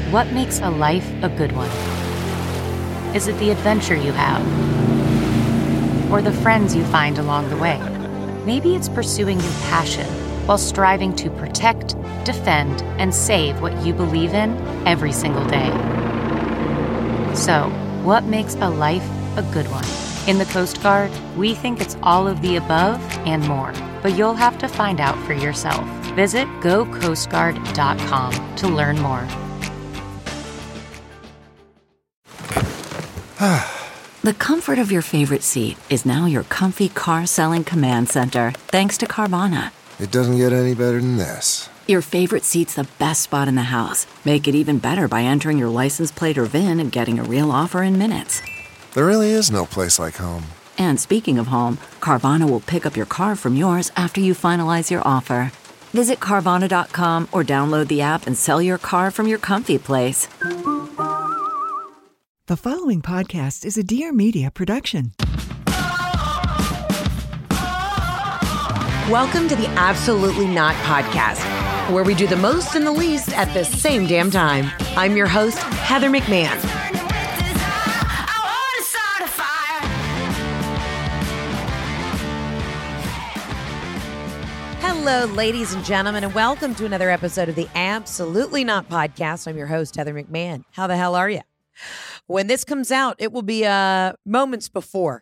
What makes a life a good one? Is it the adventure you have? Or the friends you find along the way? Maybe it's pursuing your passion while striving to protect, defend, and save what you believe in every single day. So, what makes a life a good one? In the Coast Guard, we think it's all of the above and more, but you'll have to find out for yourself. Visit gocoastguard.com to learn more. The comfort of your favorite seat is now your comfy car-selling command center, thanks to Carvana. It doesn't get any better than this. Your favorite seat's the best spot in the house. Make it even better by entering your license plate or VIN and getting a real offer in minutes. There really is no place like home. And speaking of home, Carvana will pick up your car from yours after you finalize your offer. Visit Carvana.com or download the app and sell your car from your comfy place. The following podcast is a Dear Media production. Welcome to the Absolutely Not Podcast, where we do the most and the least at the same damn time. I'm your host, Heather McMahon. Hello, ladies and gentlemen, and welcome to another episode of the Absolutely Not Podcast. I'm your host, Heather McMahon. How the hell are you? When this comes out, it will be moments before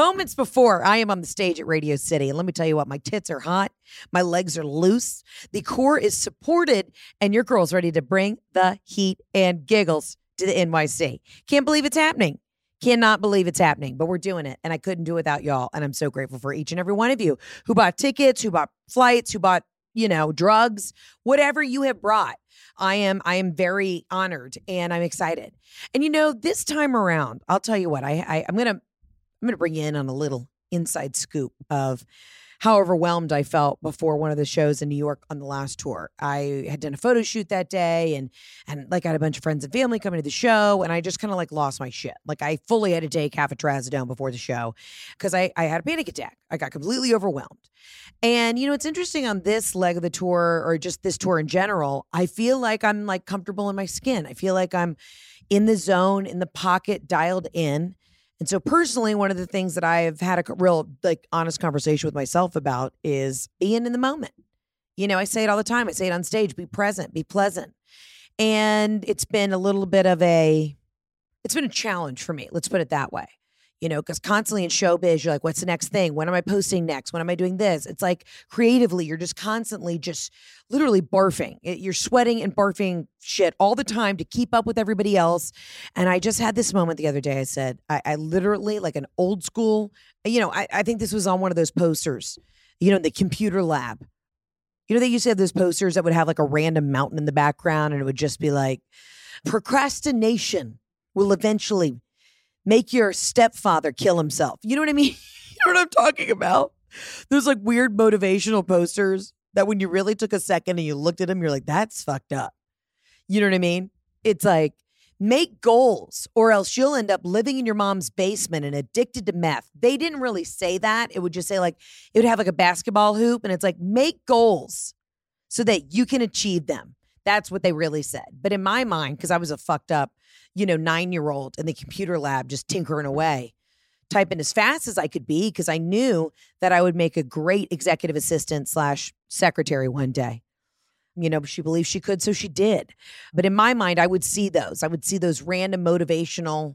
I am on the stage at Radio City. And let me tell you what, my tits are hot. My legs are loose. The core is supported. And your girl's ready to bring the heat and giggles to the NYC. Can't believe it's happening. Cannot believe it's happening. But we're doing it. And I couldn't do it without y'all. And I'm so grateful for each and every one of you who bought tickets, who bought flights, who bought, drugs, whatever you have brought. I am very honored and I'm excited. And this time around, I'll tell you what, I'm gonna bring you in on a little inside scoop of how overwhelmed I felt before one of the shows in New York on the last tour. I had done a photo shoot that day and I had a bunch of friends and family coming to the show, and I just kind of lost my shit. I fully had to take half a trazodone before the show because I had a panic attack. I got completely overwhelmed. And, it's interesting on this leg of the tour, or just this tour in general, I feel like I'm comfortable in my skin. I feel like I'm in the zone, in the pocket, dialed in. And so personally, one of the things that I've had a real honest conversation with myself about is being in the moment. I say it all the time. I say it on stage, be present, be pleasant. And it's been a little bit of it's been a challenge for me. Let's put it that way. Because constantly in showbiz, you're like, what's the next thing? When am I posting next? When am I doing this? It's creatively, you're just constantly just literally barfing. You're sweating and barfing shit all the time to keep up with everybody else. And I just had this moment the other day. I said, I literally, like an old school, I think this was on one of those posters, in the computer lab. They used to have those posters that would have a random mountain in the background, and it would just be procrastination will eventually make your stepfather kill himself. You know what I mean? You know what I'm talking about? Those weird motivational posters that when you really took a second and you looked at them, you're like, that's fucked up. You know what I mean? It's make goals or else you'll end up living in your mom's basement and addicted to meth. They didn't really say that. It would just say it would have a basketball hoop, and it's make goals so that you can achieve them. That's what they really said. But in my mind, because I was a fucked up 9-year-old in the computer lab just tinkering away, typing as fast as I could be, because I knew that I would make a great executive assistant / secretary one day. She believed she could, so she did. But in my mind, I would see those. I would see those random motivational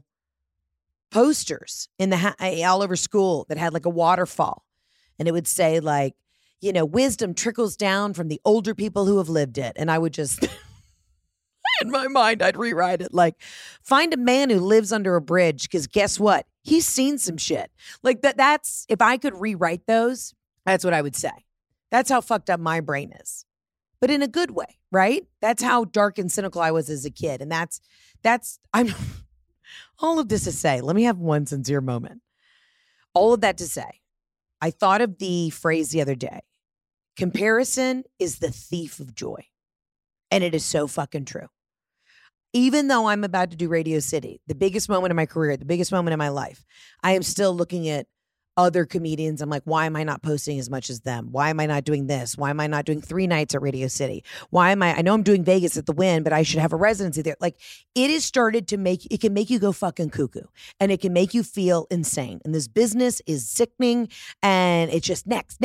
posters in all over school that had a waterfall. And it would say wisdom trickles down from the older people who have lived it. And I would just... in my mind, I'd rewrite it find a man who lives under a bridge, because guess what? He's seen some shit. That's, if I could rewrite those, that's what I would say. That's how fucked up my brain is. But in a good way, right? That's how dark and cynical I was as a kid. And I'm all of this to say, let me have one sincere moment. All of that to say, I thought of the phrase the other day, comparison is the thief of joy. And it is so fucking true. Even though I'm about to do Radio City, the biggest moment in my career, the biggest moment in my life, I am still looking at other comedians. I'm like, why am I not posting as much as them? Why am I not doing this? Why am I not doing 3 nights at Radio City? I know I'm doing Vegas at the Wynn, but I should have a residency there. Like, it has started to it can make you go fucking cuckoo, and it can make you feel insane. And this business is sickening, and it's just next.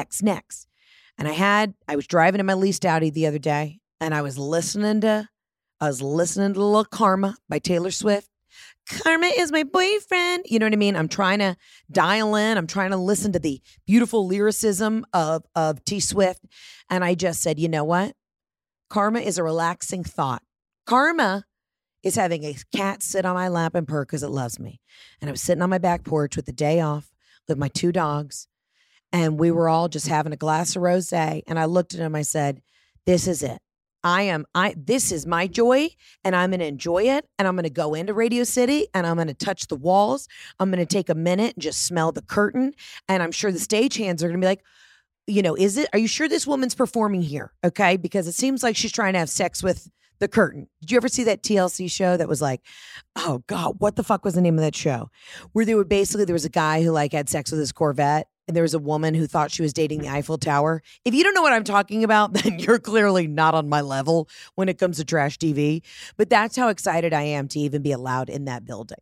And I was driving in my leased Audi the other day, and I was listening to Little Karma by Taylor Swift. Karma is my boyfriend. You know what I mean? I'm trying to dial in. I'm trying to listen to the beautiful lyricism of T Swift. And I just said, you know what? Karma is a relaxing thought. Karma is having a cat sit on my lap and purr because it loves me. And I was sitting on my back porch with the day off with my 2 dogs. And we were all just having a glass of rosé. And I looked at him. I said, this is it. This is my joy, and I'm going to enjoy it. And I'm going to go into Radio City, and I'm going to touch the walls. I'm going to take a minute and just smell the curtain. And I'm sure the stagehands are going to be like, are you sure this woman's performing here? Okay. Because it seems like she's trying to have sex with the curtain. Did you ever see that TLC show that was like, oh God, what the fuck was the name of that show? Where there was a guy who like had sex with his Corvette. And there was a woman who thought she was dating the Eiffel Tower. If you don't know what I'm talking about, then you're clearly not on my level when it comes to trash TV. But that's how excited I am to even be allowed in that building.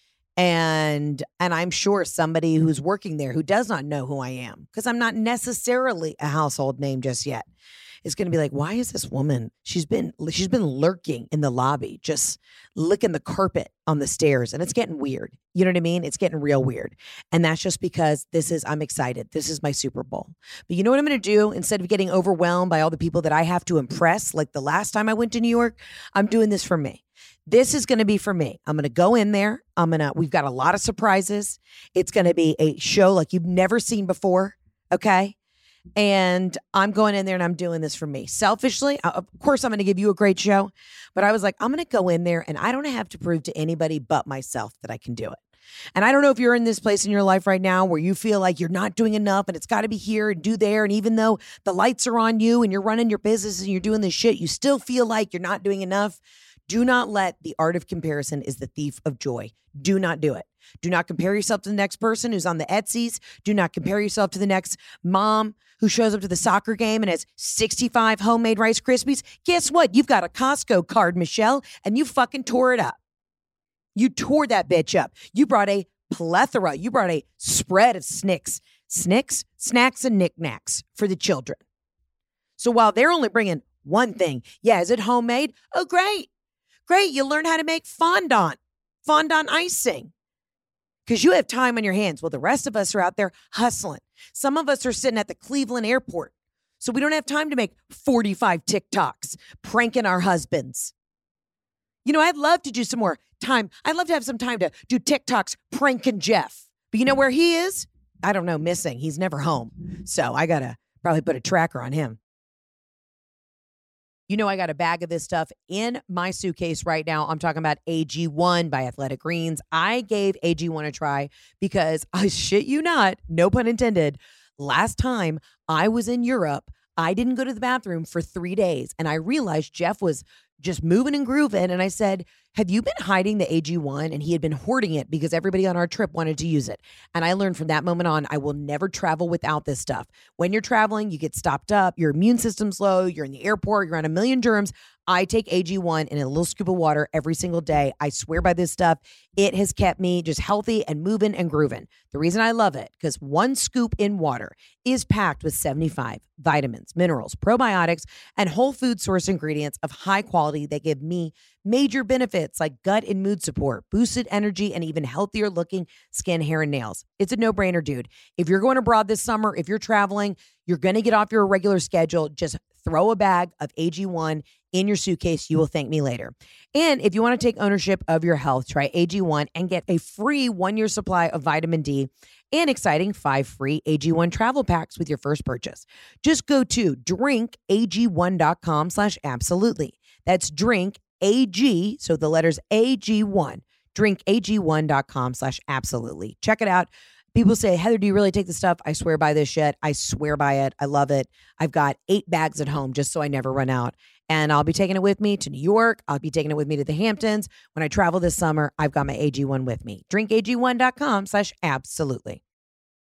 And I'm sure somebody who's working there who does not know who I am, because I'm not necessarily a household name just yet, is going to be like, why is this woman? She's been lurking in the lobby, just licking the carpet on the stairs. And it's getting weird. You know what I mean? It's getting real weird. And that's just because I'm excited. This is my Super Bowl. But you know what I'm going to do? Instead of getting overwhelmed by all the people that I have to impress, like the last time I went to New York, I'm doing this for me. This is going to be for me. I'm going to go in there. We've got a lot of surprises. It's going to be a show like you've never seen before. Okay. And I'm going in there and I'm doing this for me. Selfishly, of course, I'm going to give you a great show. But I was like, I'm going to go in there and I don't have to prove to anybody but myself that I can do it. And I don't know if you're in this place in your life right now where you feel like you're not doing enough and it's got to be here and do there. And even though the lights are on you and you're running your business and you're doing this shit, you still feel like you're not doing enough. Do not let the art of comparison is the thief of joy. Do not do it. Do not compare yourself to the next person who's on the Etsy's. Do not compare yourself to the next mom who shows up to the soccer game and has 65 homemade Rice Krispies. Guess what? You've got a Costco card, Michelle, and you fucking tore it up. You tore that bitch up. You brought a plethora. You brought a spread of snacks and knickknacks for the children. So while they're only bringing one thing, yeah, is it homemade? Oh, great. Great. You learn how to make fondant icing. Because you have time on your hands. Well, the rest of us are out there hustling. Some of us are sitting at the Cleveland airport. So we don't have time to make 45 TikToks pranking our husbands. You know, I'd love to do some more time. I'd love to have some time to do TikToks pranking Jeff. But you know where he is? I don't know, missing. He's never home. So I got to probably put a tracker on him. You know, I got a bag of this stuff in my suitcase right now. I'm talking about AG1 by Athletic Greens. I gave AG1 a try because I shit you not, no pun intended. Last time I was in Europe, I didn't go to the bathroom for 3 days. And I realized Jeff was just moving and grooving. And I said, have you been hiding the AG1? And he had been hoarding it because everybody on our trip wanted to use it. And I learned from that moment on, I will never travel without this stuff. When you're traveling, you get stopped up, your immune system's low, you're in the airport, you're on a million germs. I take AG1 in a little scoop of water every single day. I swear by this stuff. It has kept me just healthy and moving and grooving. The reason I love it, because one scoop in water is packed with 75 vitamins, minerals, probiotics, and whole food source ingredients of high quality that give me major benefits like gut and mood support, boosted energy, and even healthier looking skin, hair, and nails. It's a no-brainer, dude. If you're going abroad this summer, if you're traveling, you're going to get off your regular schedule, just throw a bag of AG1 in your suitcase. You will thank me later. And if you want to take ownership of your health, try AG1 and get a free 1-year supply of vitamin D and exciting 5 free AG1 travel packs with your first purchase. Just go to drinkag1.com/absolutely. That's drink AG, so the letters AG1, drinkag1.com/absolutely. Check it out. People say, Heather, do you really take the stuff? I swear by this shit. I swear by it. I love it. I've got 8 bags at home just so I never run out. And I'll be taking it with me to New York. I'll be taking it with me to the Hamptons. When I travel this summer, I've got my AG1 with me. drinkag1.com/absolutely.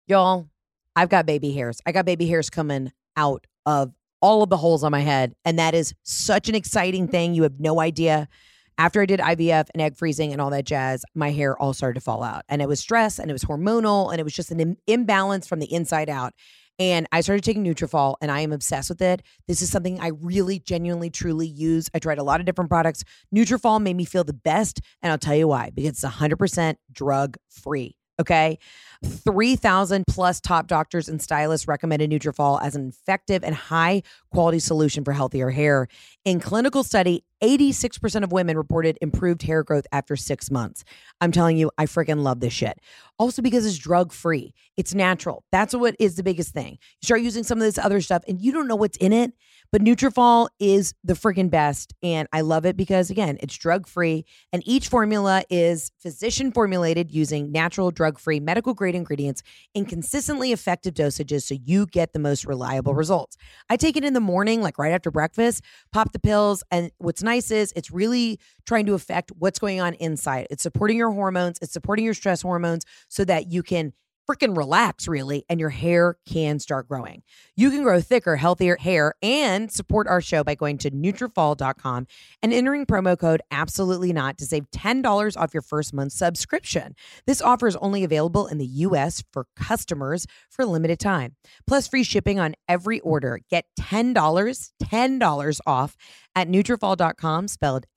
Y'all, I've got baby hairs. I got baby hairs coming out of all of the holes on my head. And that is such an exciting thing. You have no idea. After I did IVF and egg freezing and all that jazz, my hair all started to fall out. And it was stress and it was hormonal and it was just an imbalance from the inside out. And I started taking Nutrafol and I am obsessed with it. This is something I really, genuinely, truly use. I tried a lot of different products. Nutrafol made me feel the best. And I'll tell you why, because it's 100% drug free. Okay. 3,000 plus top doctors and stylists recommended Nutrafol as an effective and high quality solution for healthier hair. In clinical study, 86% of women reported improved hair growth after 6 months. I'm telling you, I freaking love this shit. Also because it's drug free. It's natural. That's what is the biggest thing. You start using some of this other stuff and you don't know what's in it, but Nutrafol is the freaking best. And I love it because, again, it's drug free and each formula is physician formulated using natural, drug free, medical grade ingredients in consistently effective dosages so you get the most reliable results. I take it in the morning, like right after breakfast, pop the pills. And what's nice is it's really trying to affect what's going on inside. It's supporting your hormones. It's supporting your stress hormones so that you can freaking relax, really, and your hair can start growing. You can grow thicker, healthier hair and support our show by going to Nutrafol.com and entering promo code Absolutely Not to save $10 off your first month's subscription. This offer is only available in the U.S. for customers for a limited time. Plus free shipping on every order. Get $10 off at Nutrafol.com, spelled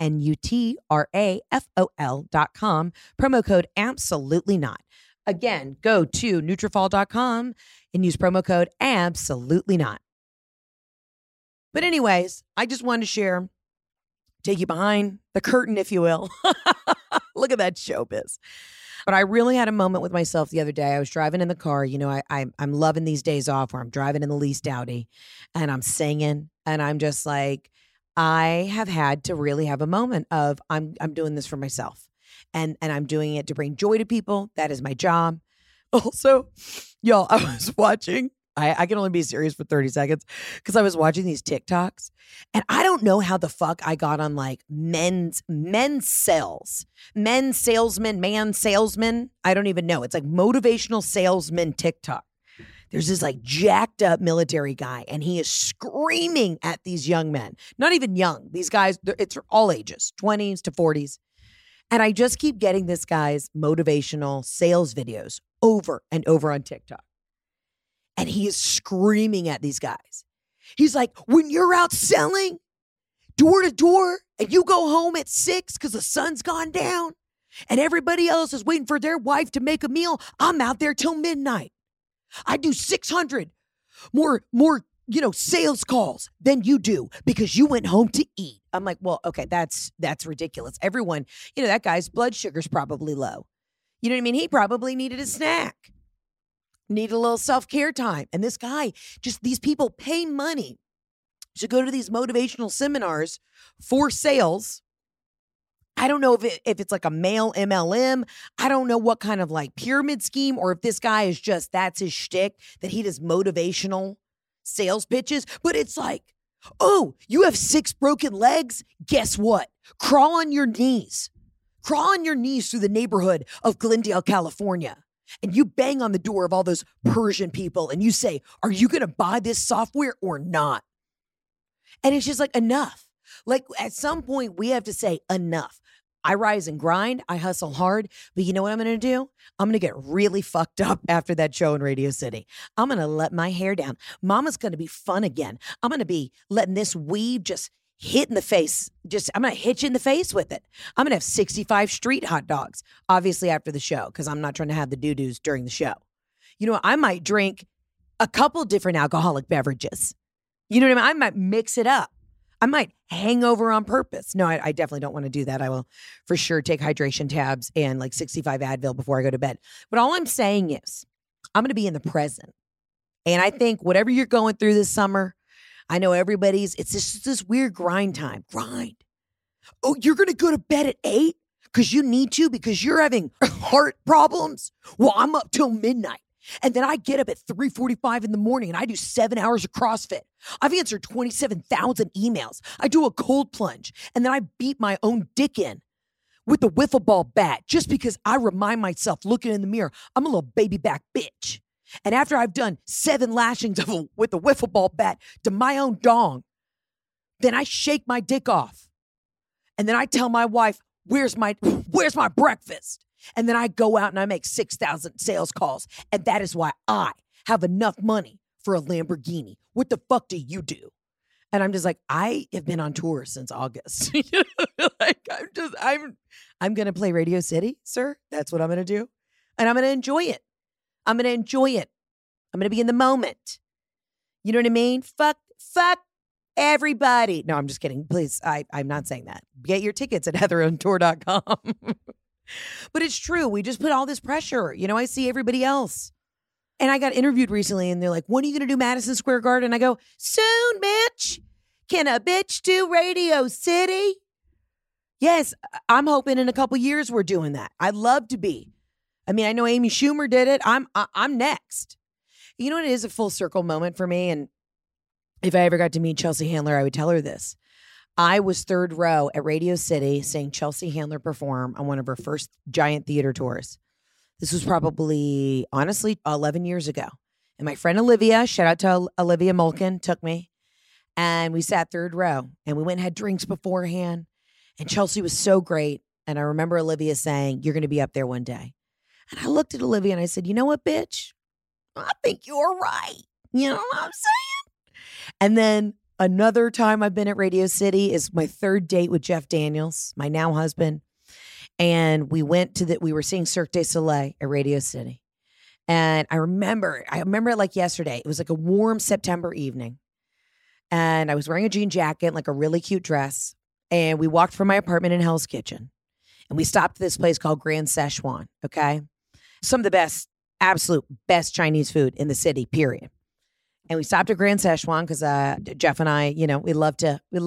Nutrafol.com. Promo code Absolutely Not. Again, go to Nutrafol.com and use promo code Absolutely Not. But anyways, I just wanted to share, take you behind the curtain, if you will. Look at that showbiz. But I really had a moment with myself the other day. I was driving in the car. You know, I'm loving these days off where I'm driving in the leased Audi and I'm singing and I'm just like, I have had to really have a moment of I'm doing this for myself. And I'm doing it to bring joy to people. That is my job. Also, y'all, I was watching, I can only be serious for 30 seconds because I was watching these TikToks and I don't know how the fuck I got on like men's salesman. I don't even know. It's like motivational salesman TikTok. There's this like jacked up military guy and he is screaming at these young men. Not even young. These guys, it's all ages, 20s to 40s. And I just keep getting this guy's motivational sales videos over and over on TikTok. And he is screaming at these guys. He's like, when you're out selling door to door and you go home at 6 because the sun's gone down and everybody else is waiting for their wife to make a meal, I'm out there till midnight. I do 600 more sales calls than you do because you went home to eat. I'm like, well, okay, that's ridiculous. Everyone, that guy's blood sugar's probably low. You know what I mean? He probably needed a snack, needed a little self-care time. And this guy, just these people pay money to go to these motivational seminars for sales. I don't know if it's like a male MLM. I don't know what kind of like pyramid scheme or if this guy is just, that's his shtick, that he does motivational sales pitches, but it's like, oh, you have 6 broken legs? Guess what? Crawl on your knees. Crawl on your knees through the neighborhood of Glendale, California. And you bang on the door of all those Persian people and you say, are you going to buy this software or not? And it's just like, enough. Like at some point we have to say enough. I rise and grind. I hustle hard. But you know what I'm going to do? I'm going to get really fucked up after that show in Radio City. I'm going to let my hair down. Mama's going to be fun again. I'm going to be letting this weave just hit in the face. I'm going to hit you in the face with it. I'm going to have 65 street hot dogs, obviously after the show, because I'm not trying to have the doo-doos during the show. You know, I might drink a couple different alcoholic beverages. You know what I mean? I might mix it up. I might hang over on purpose. No, I definitely don't want to do that. I will for sure take hydration tabs and like 65 Advil before I go to bed. But all I'm saying is I'm going to be in the present. And I think whatever you're going through this summer, I know it's just this weird grind time. Grind. Oh, you're going to go to bed at 8 because you need to because you're having heart problems? Well, I'm up till midnight. And then I get up at 3:45 in the morning and I do 7 hours of CrossFit. I've answered 27,000 emails. I do a cold plunge and then I beat my own dick in with the wiffle ball bat just because I remind myself looking in the mirror, I'm a little baby back bitch. And after I've done 7 lashings with a wiffle ball bat to my own dong, then I shake my dick off. And then I tell my wife, where's my breakfast? And then I go out and I make 6,000 sales calls. And that is why I have enough money for a Lamborghini. What the fuck do you do? And I'm just like, I have been on tour since August. Like, I'm going to play Radio City, sir. That's what I'm going to do. And I'm going to enjoy it. I'm going to be in the moment. You know what I mean? Fuck everybody. No, I'm just kidding. Please, I'm not saying that. Get your tickets at heatherontour.com. But it's true. We just put all this pressure. You know, I see everybody else. And I got interviewed recently and they're like, when are you going to do Madison Square Garden? I go, soon, bitch. Can a bitch do Radio City? Yes, I'm hoping in a couple years we're doing that. I'd love to be. I mean, I know Amy Schumer did it. I'm next. You know what? It is a full circle moment for me. And if I ever got to meet Chelsea Handler, I would tell her this. I was third row at Radio City seeing Chelsea Handler perform on one of her first giant theater tours. This was probably, honestly, 11 years ago. And my friend Olivia, shout out to Olivia Mulkin, took me. And we sat third row. And we went and had drinks beforehand. And Chelsea was so great. And I remember Olivia saying, you're going to be up there one day. And I looked at Olivia and I said, you know what, bitch? I think you're right. You know what I'm saying? And then another time I've been at Radio City is my third date with Jeff Daniels, my now husband. And we were seeing Cirque du Soleil at Radio City. And I remember it like yesterday. It was like a warm September evening. And I was wearing a jean jacket, like a really cute dress. And we walked from my apartment in Hell's Kitchen. And we stopped at this place called Grand Szechuan, okay? Some of the best, absolute best Chinese food in the city, period. And we stopped at Grand Szechuan because Jeff and I, you know, we love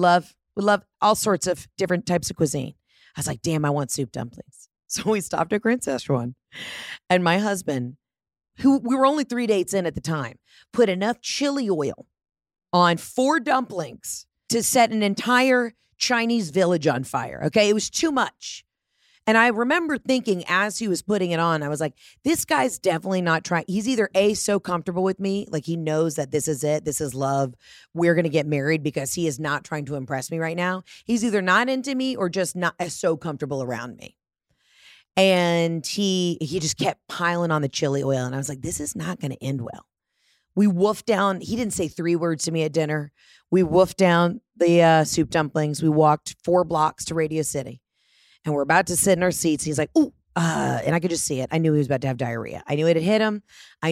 all sorts of different types of cuisine. I was like, damn, I want soup dumplings. So we stopped at Grand Szechuan. And my husband, who we were only 3 dates in at the time, put enough chili oil on 4 dumplings to set an entire Chinese village on fire. Okay, it was too much. And I remember thinking as he was putting it on, I was like, this guy's definitely not trying. He's either A, so comfortable with me, like he knows that this is it, this is love, we're going to get married, because he is not trying to impress me right now. He's either not into me or just not so comfortable around me. And he just kept piling on the chili oil. And I was like, this is not going to end well. We woofed down. He didn't say 3 words to me at dinner. We woofed down the soup dumplings. We walked 4 blocks to Radio City. And we're about to sit in our seats. He's like, ooh, and I could just see it. I knew he was about to have diarrhea. I knew it had hit him.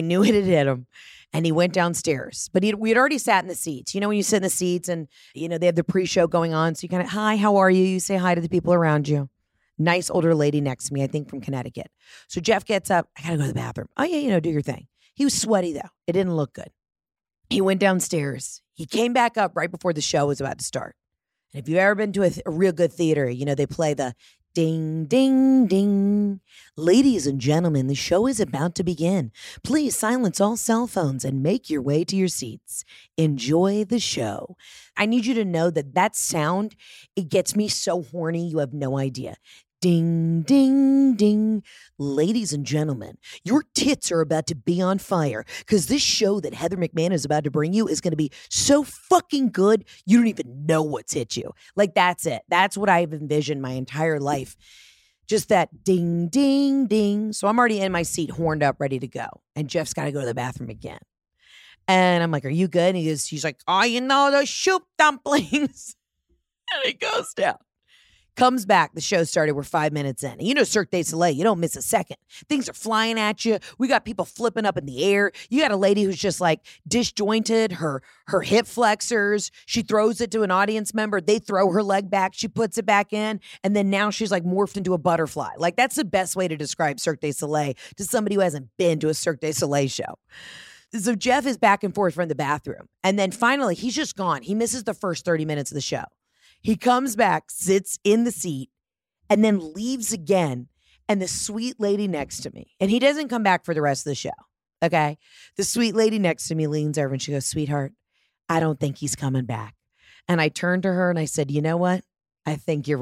And he went downstairs. But we had already sat in the seats. You know, when you sit in the seats and, you know, they have the pre-show going on. So you kind of, hi, how are you? You say hi to the people around you. Nice older lady next to me, I think from Connecticut. So Jeff gets up. I got to go to the bathroom. Oh, yeah, you know, do your thing. He was sweaty, though. It didn't look good. He went downstairs. He came back up right before the show was about to start. And if you've ever been to a real good theater, you know, they play the ding, ding, ding. Ladies and gentlemen, the show is about to begin. Please silence all cell phones and make your way to your seats. Enjoy the show. I need you to know that sound, it gets me so horny, you have no idea. Ding, ding, ding. Ladies and gentlemen, your tits are about to be on fire because this show that Heather McMahon is about to bring you is going to be so fucking good, you don't even know what's hit you. Like, that's it. That's what I've envisioned my entire life. Just that ding, ding, ding. So I'm already in my seat, horned up, ready to go. And Jeff's got to go to the bathroom again. And I'm like, are you good? And he's like, oh, you know, the soup dumplings. And he goes down. Comes back. The show started. We're 5 minutes in. And you know Cirque du Soleil. You don't miss a second. Things are flying at you. We got people flipping up in the air. You got a lady who's just like disjointed. Her hip flexors. She throws it to an audience member. They throw her leg back. She puts it back in. And then now she's like morphed into a butterfly. Like, that's the best way to describe Cirque du Soleil to somebody who hasn't been to a Cirque du Soleil show. So Jeff is back and forth from the bathroom. And then finally, he's just gone. He misses the first 30 minutes of the show. He comes back, sits in the seat, and then leaves again. And the sweet lady next to me, and he doesn't come back for the rest of the show, okay? The sweet lady next to me leans over and she goes, sweetheart, I don't think he's coming back. And I turned to her and I said, you know what? I think you're right.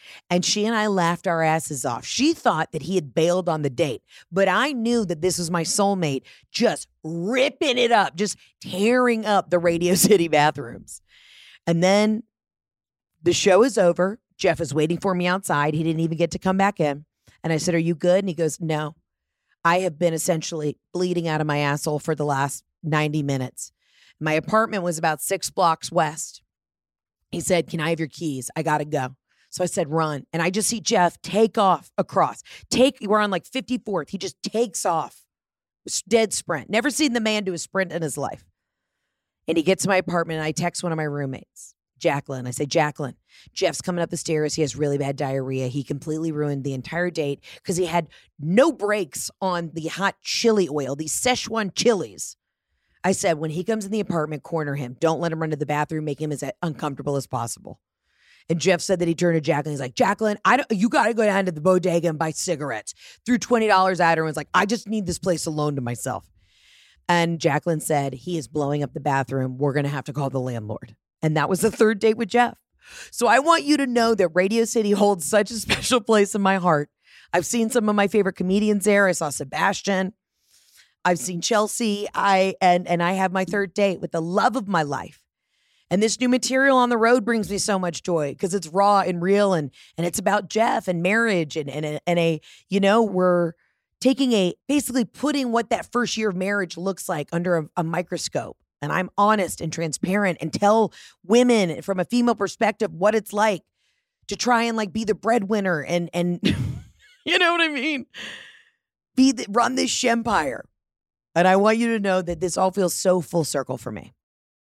And she and I laughed our asses off. She thought that he had bailed on the date, but I knew that this was my soulmate just ripping it up, just tearing up the Radio City bathrooms. And then the show is over. Jeff is waiting for me outside. He didn't even get to come back in. And I said, "Are you good?" And he goes, "No, I have been essentially bleeding out of my asshole for the last 90 minutes. My apartment was about 6 blocks west." He said, "Can I have your keys? I got to go." So I said, "Run." And I just see Jeff take off across. We're on like 54th. He just takes off. Dead sprint. Never seen the man do a sprint in his life. And he gets to my apartment and I text one of my roommates, Jacqueline. I say, "Jacqueline, Jeff's coming up the stairs. He has really bad diarrhea. He completely ruined the entire date because he had no brakes on the hot chili oil, these Szechuan chilies." I said, "When he comes in the apartment, corner him. Don't let him run to the bathroom. Make him as uncomfortable as possible." And Jeff said that he turned to Jacqueline. He's like, "Jacqueline, you got to go down to the bodega and buy cigarettes." Threw $20 at her and was like, "I just need this place alone to myself." And Jacqueline said, "He is blowing up the bathroom. We're going to have to call the landlord." And that was the third date with Jeff. So I want you to know that Radio City holds such a special place in my heart. I've seen some of my favorite comedians there. I saw Sebastian. I've seen Chelsea. I have my third date with the love of my life. And this new material on the road brings me so much joy because it's raw and real and it's about Jeff and marriage we're basically putting what that first year of marriage looks like under a microscope. And I'm honest and transparent and tell women from a female perspective what it's like to try and be the breadwinner and you know what I mean? Run this shempire. And I want you to know that this all feels so full circle for me.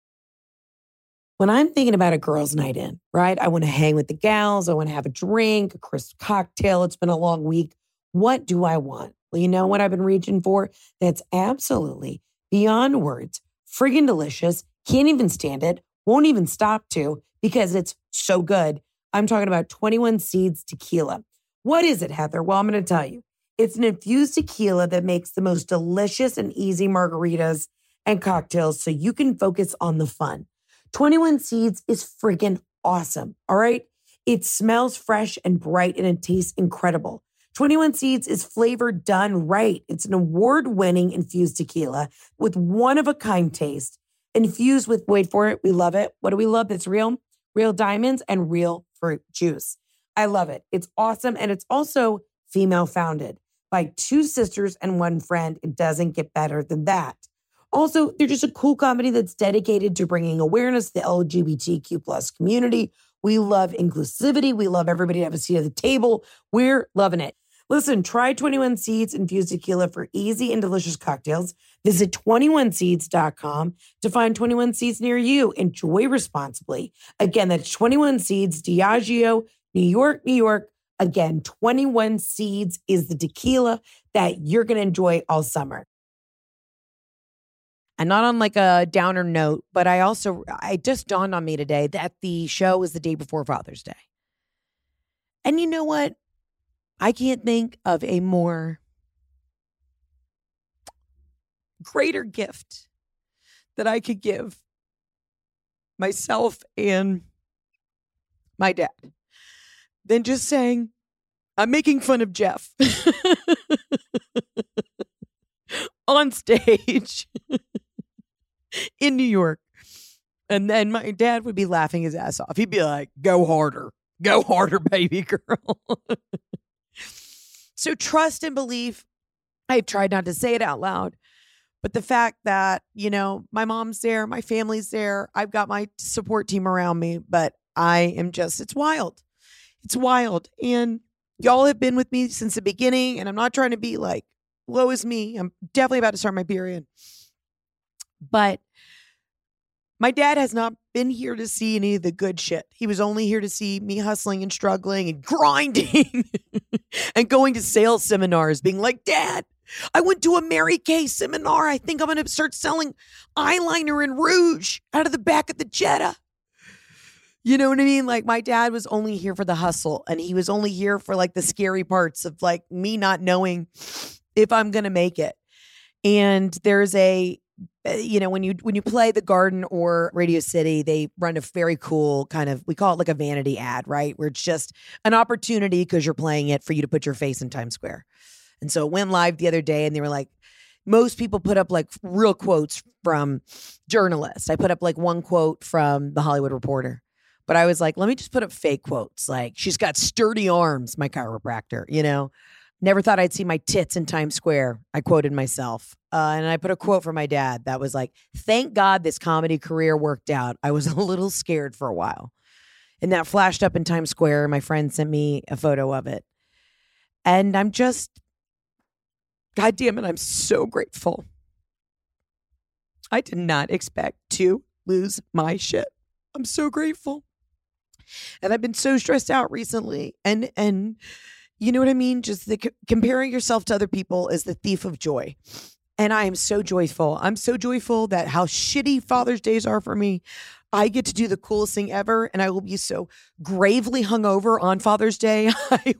When I'm thinking about a girls' night in, right? I want to hang with the gals. I want to have a drink, a crisp cocktail. It's been a long week. What do I want? Well, you know what I've been reaching for? That's absolutely beyond words. Friggin' delicious. Can't even stand it. Won't even stop to because it's so good. I'm talking about 21 Seeds Tequila. What is it, Heather? Well, I'm going to tell you. It's an infused tequila that makes the most delicious and easy margaritas and cocktails so you can focus on the fun. 21 Seeds is freaking awesome, all right? It smells fresh and bright and it tastes incredible. 21 Seeds is flavored done right. It's an award-winning infused tequila with one-of-a-kind taste, infused with, wait for it, we love it. What do we love that's real? Real diamonds and real fruit juice. I love it. It's awesome, and it's also female-founded by 2 sisters and 1 friend. It doesn't get better than that. Also, they're just a cool company that's dedicated to bringing awareness to the LGBTQ plus community. We love inclusivity. We love everybody to have a seat at the table. We're loving it. Listen, try 21 Seeds infused tequila for easy and delicious cocktails. Visit 21seeds.com to find 21 Seeds near you. Enjoy responsibly. Again, that's 21 Seeds, Diageo, New York, New York. Again, 21 Seeds is the tequila that you're going to enjoy all summer. And not on a downer note, but it just dawned on me today that the show was the day before Father's Day. And you know what? I can't think of a more greater gift that I could give myself and my dad than just saying, "I'm making fun of Jeff." On stage in New York. And then my dad would be laughing his ass off. He'd be like, go harder, baby girl. So trust and belief. I've tried not to say it out loud, but the fact that, my mom's there, my family's there, I've got my support team around me, but it's wild. It's wild. And y'all have been with me since the beginning. And I'm not trying to be woe is me. I'm definitely about to start my period. But my dad has not been here to see any of the good shit. He was only here to see me hustling and struggling and grinding and going to sales seminars, being like, "Dad, I went to a Mary Kay seminar. I think I'm going to start selling eyeliner and rouge out of the back of the Jetta." You know what I mean? My dad was only here for the hustle, and he was only here for the scary parts of me not knowing if I'm going to make it. And there's a when you play the Garden or Radio City, they run a very cool kind of, we call it like a vanity ad, right? Where it's just an opportunity because you're playing it for you to put your face in Times Square. And so it went live the other day and they were like, most people put up like real quotes from journalists. I put up like one quote from The Hollywood Reporter. But I was like, let me just put up fake quotes. Like, she's got sturdy arms, my chiropractor, Never thought I'd see my tits in Times Square. I quoted myself. And I put a quote from my dad that was like, thank God this comedy career worked out. I was a little scared for a while. And that flashed up in Times Square. My friend sent me a photo of it. And I'm just, God damn it, I'm so grateful. I did not expect to lose my shit. I'm so grateful. And I've been so stressed out recently. And you know what I mean? Just comparing yourself to other people is the thief of joy. And I am so joyful. I'm so joyful that how shitty Father's Days are for me, I get to do the coolest thing ever. And I will be so gravely hungover on Father's Day.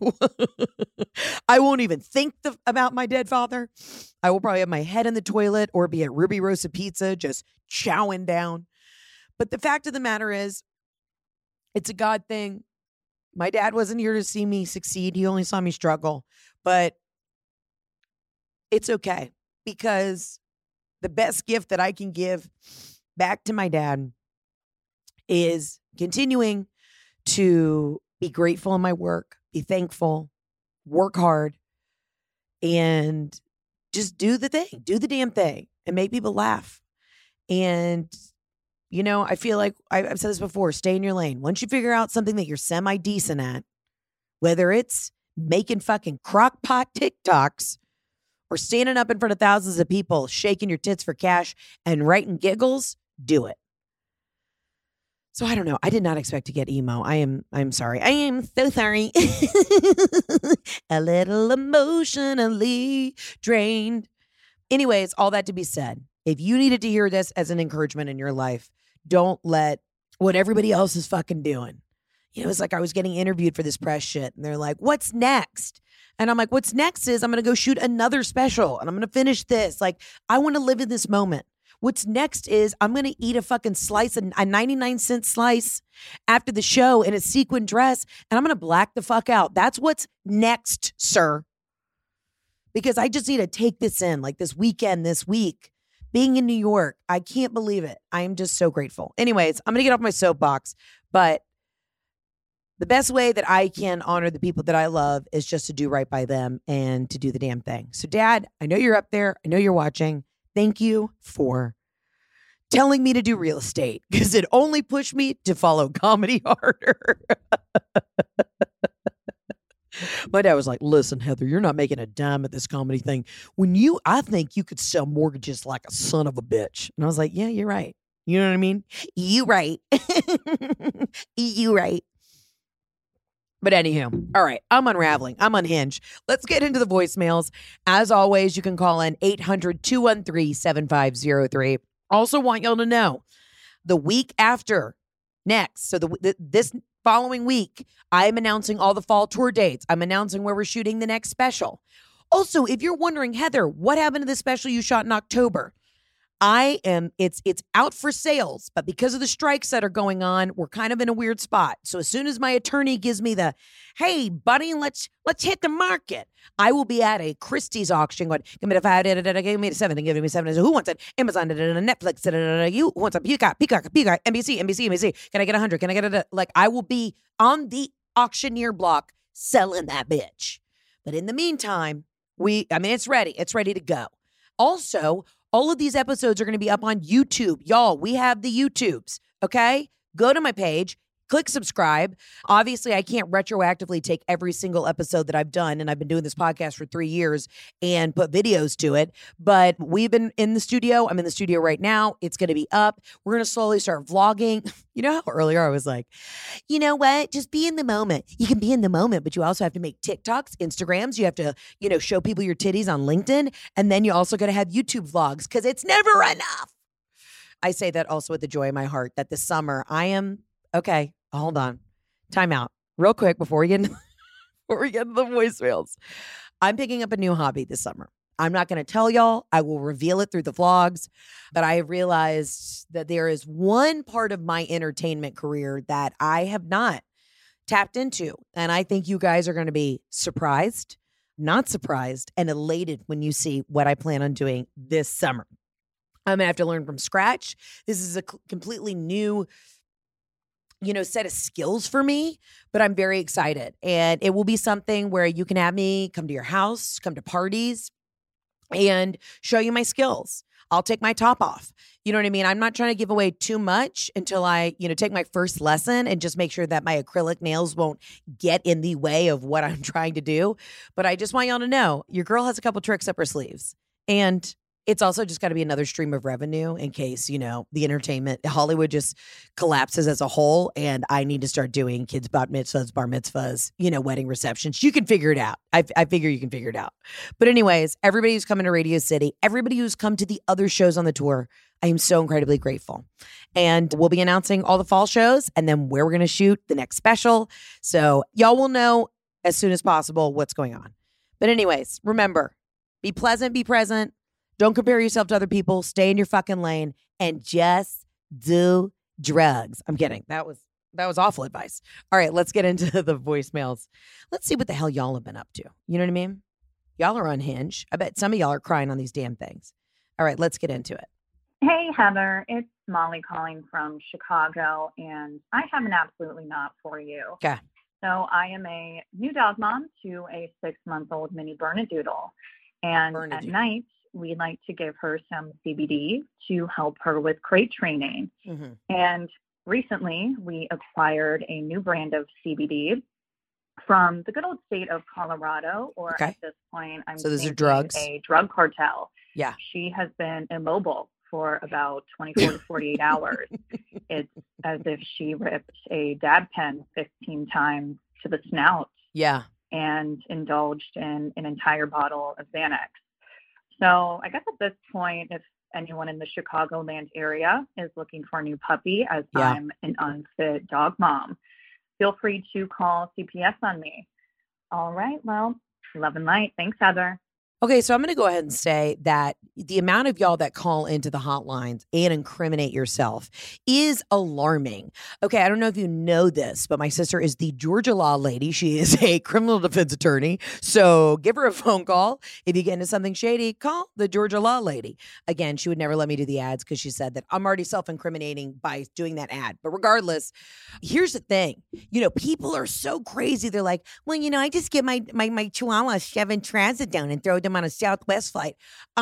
I won't even think about my dead father. I will probably have my head in the toilet or be at Ruby Rosa Pizza just chowing down. But the fact of the matter is, it's a God thing. My dad wasn't here to see me succeed. He only saw me struggle. But it's okay, because the best gift that I can give back to my dad is continuing to be grateful in my work, be thankful, work hard, and just do the thing, do the damn thing, and make people laugh. And I feel like I've said this before, stay in your lane. Once you figure out something that you're semi-decent at, whether it's making fucking crock pot TikToks or standing up in front of thousands of people, shaking your tits for cash and writing giggles, do it. So I don't know. I did not expect to get emo. I'm sorry. I am so sorry. A little emotionally drained. Anyways, all that to be said, if you needed to hear this as an encouragement in your life, don't let what everybody else is fucking doing. It's like I was getting interviewed for this press shit and they're like, what's next? And I'm like, what's next is I'm going to go shoot another special and I'm going to finish this. Like, I want to live in this moment. What's next is I'm going to eat a fucking slice, a 99-cent slice after the show in a sequin dress, and I'm going to black the fuck out. That's what's next, sir. Because I just need to take this in, like this weekend, this week. Being in New York, I can't believe it. I am just so grateful. Anyways, I'm going to get off my soapbox, but the best way that I can honor the people that I love is just to do right by them and to do the damn thing. So, Dad, I know you're up there. I know you're watching. Thank you for telling me to do real estate, because it only pushed me to follow comedy harder. My dad was like, listen, Heather, you're not making a dime at this comedy thing. I think you could sell mortgages like a son of a bitch. And I was like, yeah, you're right. You know what I mean? You right. You right. But anywho, all right, I'm unraveling. I'm unhinged. Let's get into the voicemails. As always, you can call in 800-213-7503. Also want y'all to know, the week after next, so this following week, I'm announcing all the fall tour dates. I'm announcing where we're shooting the next special. Also, if you're wondering, Heather, what happened to the special you shot in October? It's out for sales, but because of the strikes that are going on, we're kind of in a weird spot. So as soon as my attorney gives me the, hey, buddy, let's hit the market, I will be at a Christie's auction going, give me the 5, give me the 7, give me 7. Who wants it? Amazon, Netflix, you wants a Peacock, NBC. Can I get 100? Can I get like, I will be on the auctioneer block selling that bitch. But in the meantime, it's ready. It's ready to go. Also, all of these episodes are going to be up on YouTube. Y'all, we have the YouTubes, okay? Go to my page, click subscribe. Obviously, I can't retroactively take every single episode that I've done, and I've been doing this podcast for 3 years, and put videos to it. But we've been in the studio. I'm in the studio right now. It's going to be up. We're going to slowly start vlogging. You know how earlier I was like, you know what? Just be in the moment. You can be in the moment, but you also have to make TikToks, Instagrams. You have to, show people your titties on LinkedIn. And then you also got to have YouTube vlogs, because it's never enough. I say that also with the joy in my heart that this summer okay, hold on. Time out real quick before we get into the voicemails. I'm picking up a new hobby this summer. I'm not going to tell y'all. I will reveal it through the vlogs. But I have realized that there is one part of my entertainment career that I have not tapped into. And I think you guys are going to be surprised, not surprised, and elated when you see what I plan on doing this summer. I'm going to have to learn from scratch. This is a completely new, set of skills for me, but I'm very excited. And it will be something where you can have me come to your house, come to parties, and show you my skills. I'll take my top off. You know what I mean? I'm not trying to give away too much until I, take my first lesson and just make sure that my acrylic nails won't get in the way of what I'm trying to do. But I just want y'all to know your girl has a couple tricks up her sleeves. And it's also just got to be another stream of revenue in case, the entertainment, Hollywood just collapses as a whole and I need to start doing kids' bat mitzvahs, bar mitzvahs, wedding receptions. You can figure it out. I figure you can figure it out. But anyways, everybody who's coming to Radio City, everybody who's come to the other shows on the tour, I am so incredibly grateful. And we'll be announcing all the fall shows and then where we're going to shoot the next special. So y'all will know as soon as possible what's going on. But anyways, remember, be pleasant, be present. Don't compare yourself to other people. Stay in your fucking lane and just do drugs. I'm kidding. That was awful advice. All right, let's get into the voicemails. Let's see what the hell y'all have been up to. You know what I mean? Y'all are unhinged. I bet some of y'all are crying on these damn things. All right, let's get into it. Hey, Heather. It's Molly calling from Chicago, and I have an absolutely not for you. Okay. So I am a new dog mom to a 6-month-old mini Bernedoodle. And at night, we like to give her some CBD to help her with crate training. Mm-hmm. And recently, we acquired a new brand of CBD from the good old state of Colorado, or at this point, I'm those are drugs. A drug cartel. Yeah. She has been immobile for about 24 to 48 hours. It's as if she ripped a dab pen 15 times to the snout. Yeah. And indulged in an entire bottle of Xanax. So I guess at this point, if anyone in the Chicagoland area is looking for a new puppy, as I'm an unfit dog mom, feel free to call CPS on me. All right. Well, love and light. Thanks, Heather. Okay, so I'm going to go ahead and say that the amount of y'all that call into the hotlines and incriminate yourself is alarming. Okay, I don't know if you know this, but my sister is the Georgia law lady. She is a criminal defense attorney. So give her a phone call. If you get into something shady, call the Georgia law lady. Again, she would never let me do the ads because she said that I'm already self-incriminating by doing that ad. But regardless, here's the thing. People are so crazy. They're like, well, I just get my Chihuahua 7 Trazodone and throw them on a Southwest flight.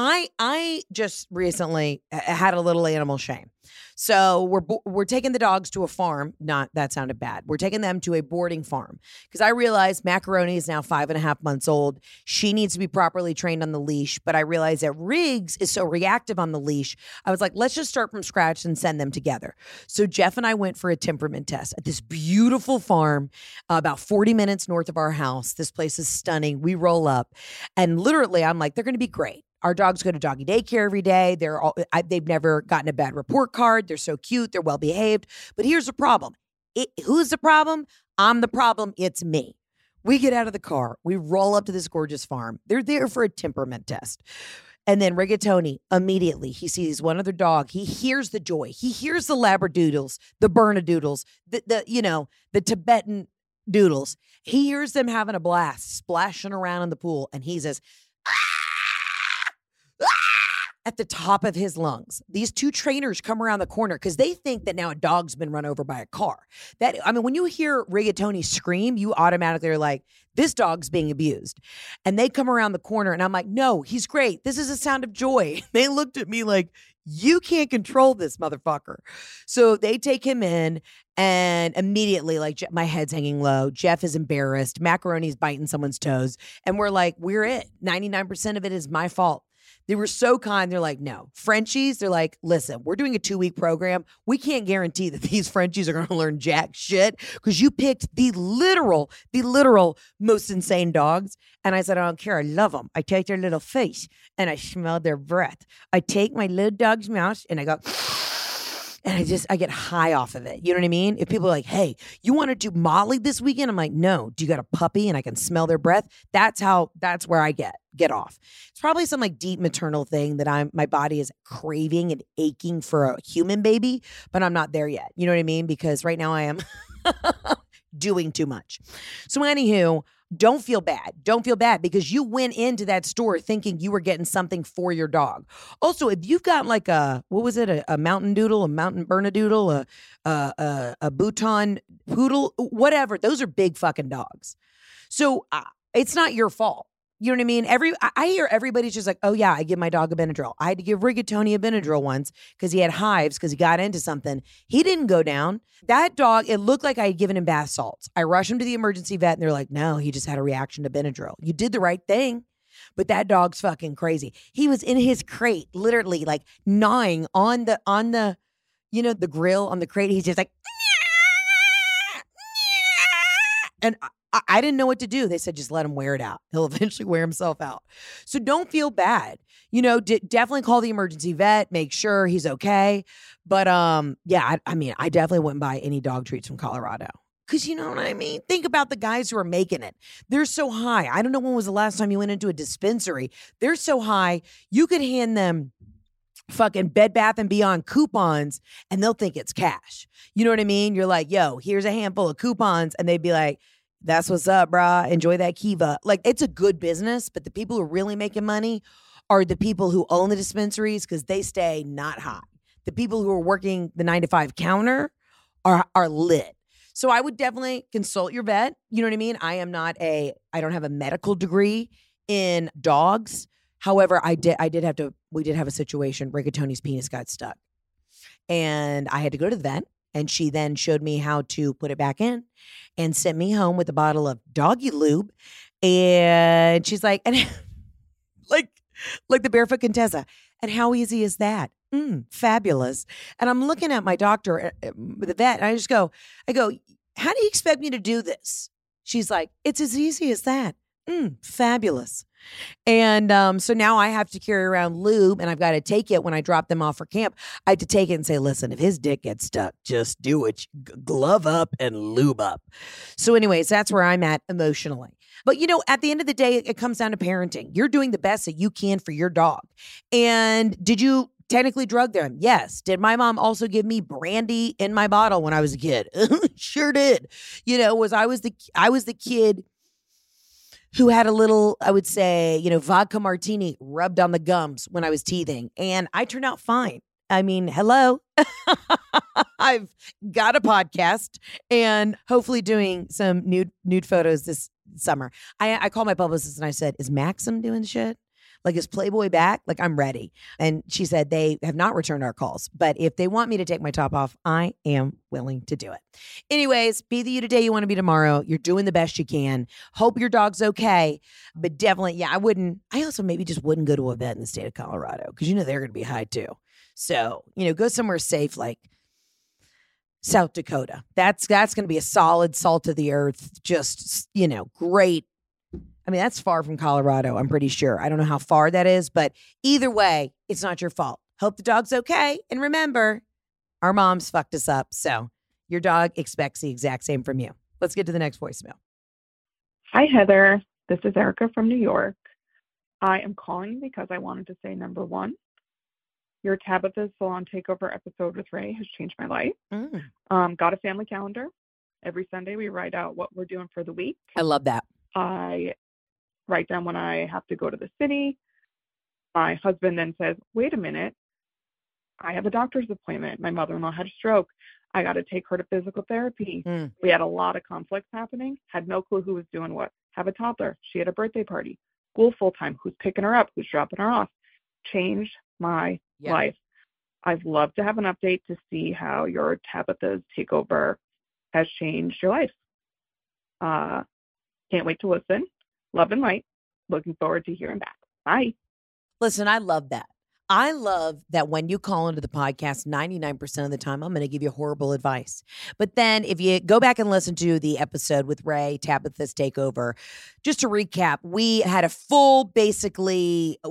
I just recently had a little animal shame. So we're taking the dogs to a farm. Not that sounded bad. We're taking them to a boarding farm because I realized Macaroni is now 5.5 months old. She needs to be properly trained on the leash. But I realized that Riggs is so reactive on the leash. I was like, let's just start from scratch and send them together. So Jeff and I went for a temperament test at this beautiful farm about 40 minutes north of our house. This place is stunning. We roll up and literally I'm like, they're going to be great. Our dogs go to doggy daycare every day. They've never gotten a bad report card. They're so cute. They're well behaved. But here's the problem. Who's the problem? I'm the problem. It's me. We get out of the car. We roll up to this gorgeous farm. They're there for a temperament test. And then Rigatoni, immediately, he sees one other dog. He hears the joy. He hears the Labradoodles, the Bernedoodles, the Tibetan doodles. He hears them having a blast, splashing around in the pool. And he says, at the top of his lungs. These 2 trainers come around the corner because they think that now a dog's been run over by a car. When you hear Rigatoni scream, you automatically are like, this dog's being abused. And they come around the corner and I'm like, no, he's great. This is a sound of joy. They looked at me like, you can't control this motherfucker. So they take him in and immediately, my head's hanging low. Jeff is embarrassed. Macaroni's biting someone's toes. And we're like, we're it. 99% of it is my fault. They were so kind. They're like, no. Frenchies, they're like, listen, we're doing a 2-week program. We can't guarantee that these Frenchies are going to learn jack shit because you picked the literal most insane dogs. And I said, I don't care. I love them. I take their little face and I smell their breath. I take my little dog's mouth and I go, And I get high off of it. You know what I mean? If people are like, hey, you want to do Molly this weekend? I'm like, no. Do you got a puppy and I can smell their breath? That's where I get off. It's probably some like deep maternal thing that my body is craving and aching for a human baby, but I'm not there yet. You know what I mean? Because right now I am doing too much. So anywho, don't feel bad. Don't feel bad because you went into that store thinking you were getting something for your dog. Also, if you've got like a mountain doodle, a mountain bernedoodle, a Bhutan poodle, whatever, those are big fucking dogs. So it's not your fault. You know what I mean? I hear everybody's just like, oh yeah, I give my dog a Benadryl. I had to give Rigatoni a Benadryl once because he had hives because he got into something. He didn't go down. That dog, it looked like I had given him bath salts. I rushed him to the emergency vet and they're like, no, he just had a reaction to Benadryl. You did the right thing. But that dog's fucking crazy. He was in his crate, literally like gnawing on the the grill on the crate. He's just like, and I didn't know what to do. They said, just let him wear it out. He'll eventually wear himself out. So don't feel bad. Definitely call the emergency vet, make sure he's okay. But yeah, I definitely wouldn't buy any dog treats from Colorado. Because you know what I mean? Think about the guys who are making it. They're so high. I don't know when was the last time you went into a dispensary. They're so high, you could hand them fucking Bed Bath & Beyond coupons and they'll think it's cash. You know what I mean? You're like, yo, here's a handful of coupons. And they'd be like, that's what's up, brah. Enjoy that Kiva. Like, it's a good business, but the people who are really making money are the people who own the dispensaries because they stay not high. The people who are working the 9-to-5 counter are lit. So I would definitely consult your vet. You know what I mean? I don't have a medical degree in dogs. However, we did have a situation. Rigatoni's penis got stuck and I had to go to the vet. And she then showed me how to put it back in and sent me home with a bottle of doggy lube. And she's like, and like the Barefoot Contessa. And how easy is that? Fabulous. And I'm looking at my doctor, the vet, and I go, how do you expect me to do this? She's like, it's as easy as that. Fabulous. And so now I have to carry around lube and I've got to take it when I drop them off for camp. I have to take it and say, listen, if his dick gets stuck, just do it. Glove up and lube up. So anyways, that's where I'm at emotionally. But at the end of the day, it comes down to parenting. You're doing the best that you can for your dog. And did you technically drug them? Yes. Did my mom also give me brandy in my bottle when I was a kid? Sure did. I was the kid who had a little, I would say, vodka martini rubbed on the gums when I was teething. And I turned out fine. I mean, hello. I've got a podcast and hopefully doing some nude photos this summer. I called my publicist and I said, is Maxim doing shit? Like, is Playboy back? Like, I'm ready. And she said they have not returned our calls. But if they want me to take my top off, I am willing to do it. Anyways, be the you today you want to be tomorrow. You're doing the best you can. Hope your dog's okay. But definitely, yeah, I also maybe just wouldn't go to a vet in the state of Colorado because they're going to be high too. So, go somewhere safe like South Dakota. That's going to be a solid salt of the earth. Just, great. I mean, that's far from Colorado, I'm pretty sure. I don't know how far that is, but either way, it's not your fault. Hope the dog's okay. And remember, our moms fucked us up. So your dog expects the exact same from you. Let's get to the next voicemail. Hi, Heather. This is Erica from New York. I am calling because I wanted to say, number one, your Tabitha's Salon Takeover episode with Ray has changed my life. Got a family calendar. Every Sunday, we write out what we're doing for the week. I love that. I write down when I have to go to the city. My husband then says, wait a minute, I have a doctor's appointment. My mother-in-law had a stroke. I got to take her to physical therapy. We had a lot of conflicts happening. Had no clue who was doing what. Have a toddler. She had a birthday party. School full-time. Who's picking her up? Who's dropping her off? Changed my life. I'd love to have an update to see how your Tabitha's Takeover has changed your life. Can't wait to listen. Love and light. Looking forward to hearing back. Bye. Listen, I love that. I love that when you call into the podcast, 99% of the time, I'm going to give you horrible advice. But then if you go back and listen to the episode with Ray, Tabitha's Takeover, just to recap, we had a full, basically,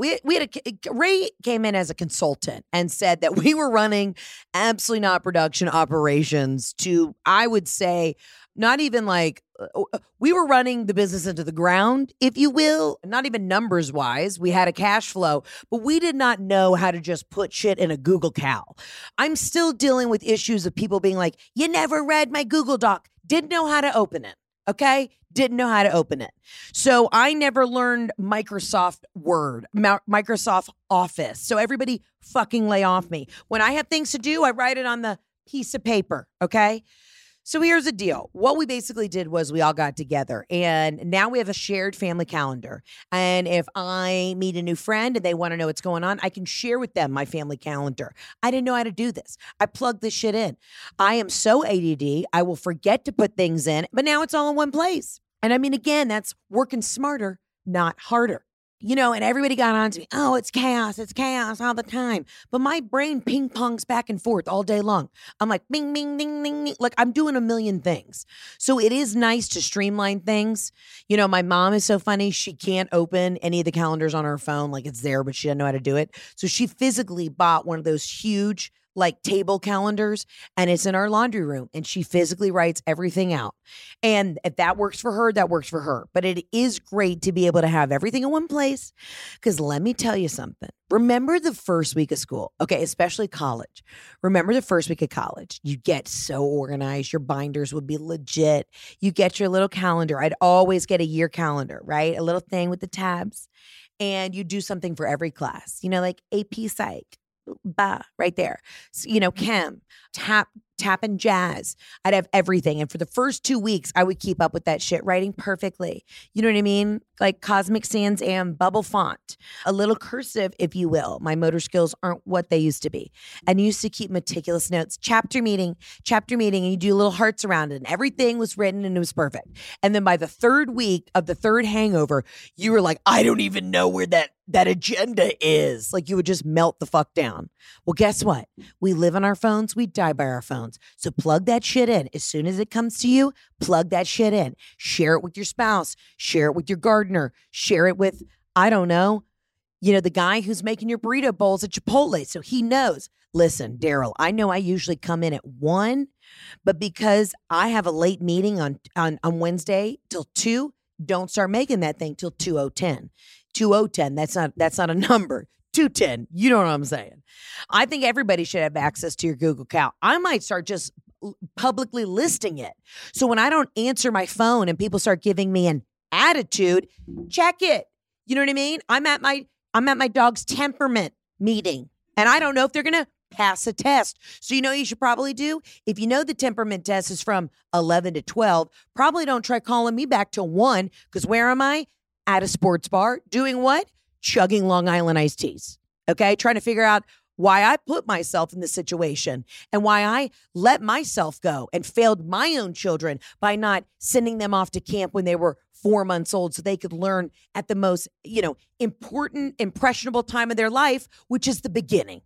Ray came in as a consultant and said that we were running Absolutely Not production operations to, I would say, not even like, we were running the business into the ground, if you will, not even numbers wise. We had a cash flow, but we did not know how to just put shit in a Google Cal. I'm still dealing with issues of people being like, you never read my Google Doc. Didn't know how to open it. Okay. Didn't know how to open it. So I never learned Microsoft Word, Microsoft Office. So everybody fucking lay off me. When I have things to do, I write it on the piece of paper. Okay. So here's the deal. What we basically did was we all got together and now we have a shared family calendar. And if I meet a new friend and they want to know what's going on, I can share with them my family calendar. I didn't know how to do this. I plugged this shit in. I am so ADD. I will forget to put things in, but now it's all in one place. And I mean, again, that's working smarter, not harder. You know, and everybody got on to me, oh, it's chaos all the time. But my brain ping pongs back and forth all day long. I'm like, bing, bing, ding, ding, ding. Like I'm doing a million things. So it is nice to streamline things. You know, my mom is so funny. She can't open any of the calendars on her phone. Like it's there, but she doesn't know how to do it. So she physically bought one of those huge like table calendars and it's in our laundry room and she physically writes everything out. And if that works for her, that works for her. But it is great to be able to have everything in one place because let me tell you something. Remember the first week of school, okay, especially college. Remember the first week of college. You get so organized. Your binders would be legit. You get your little calendar. I'd always get a year calendar, right? A little thing with the tabs. And you do something for every class, you know, like AP Psych. Bah, right there. So, you know, chem, tap and jazz. I'd have everything. And for the first 2 weeks, I would keep up with that shit, writing perfectly. You know what I mean? Like Cosmic Sans and bubble font, a little cursive, if you will. My motor skills aren't what they used to be. And used to keep meticulous notes, chapter meeting, and you do little hearts around it. And everything was written and it was perfect. And then by the third week of the third hangover, you were like, I don't even know where that agenda is. Like you would just melt the fuck down. Well, guess what? We live on our phones. We die by our phones. So plug that shit in. As soon as it comes to you, plug that shit in. Share it with your spouse. Share it with your gardener. Share it with, I don't know, you know, the guy who's making your burrito bowls at Chipotle. So he knows, listen, Daryl, I know I usually come in at 1, but because I have a late meeting on Wednesday till 2, don't start making that thing till 2:10. 2:10, that's not a number. 2:10, you know what I'm saying. I think everybody should have access to your Google Cal. I might start just publicly listing it. So when I don't answer my phone and people start giving me an attitude, check it. You know what I mean? I'm at my dog's temperament meeting and I don't know if they're going to pass a test. So you know what you should probably do? If you know the temperament test is from 11 to 12, probably don't try calling me back till 1 because where am I? At a sports bar. Doing what? Chugging Long Island iced teas. Okay? Trying to figure out why I put myself in this situation and why I let myself go and failed my own children by not sending them off to camp when they were 4 months old so they could learn at the most, you know, important, impressionable time of their life, which is the beginning.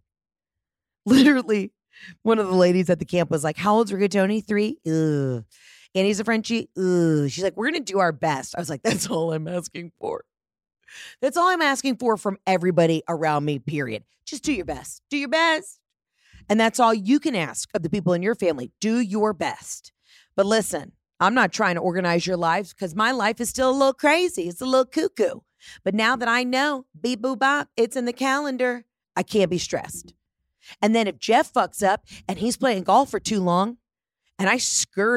Literally, one of the ladies at the camp was like, how old's Rigatoni? 3? Ugh. Annie's a Frenchie? Ugh. She's like, we're going to do our best. I was like, that's all I'm asking for. That's all I'm asking for from everybody around me, period. Just do your best. Do your best. And that's all you can ask of the people in your family. Do your best. But listen, I'm not trying to organize your lives because my life is still a little crazy. It's a little cuckoo. But now that I know, beep, boop, bop, it's in the calendar, I can't be stressed. And then if Jeff fucks up and he's playing golf for too long and I skied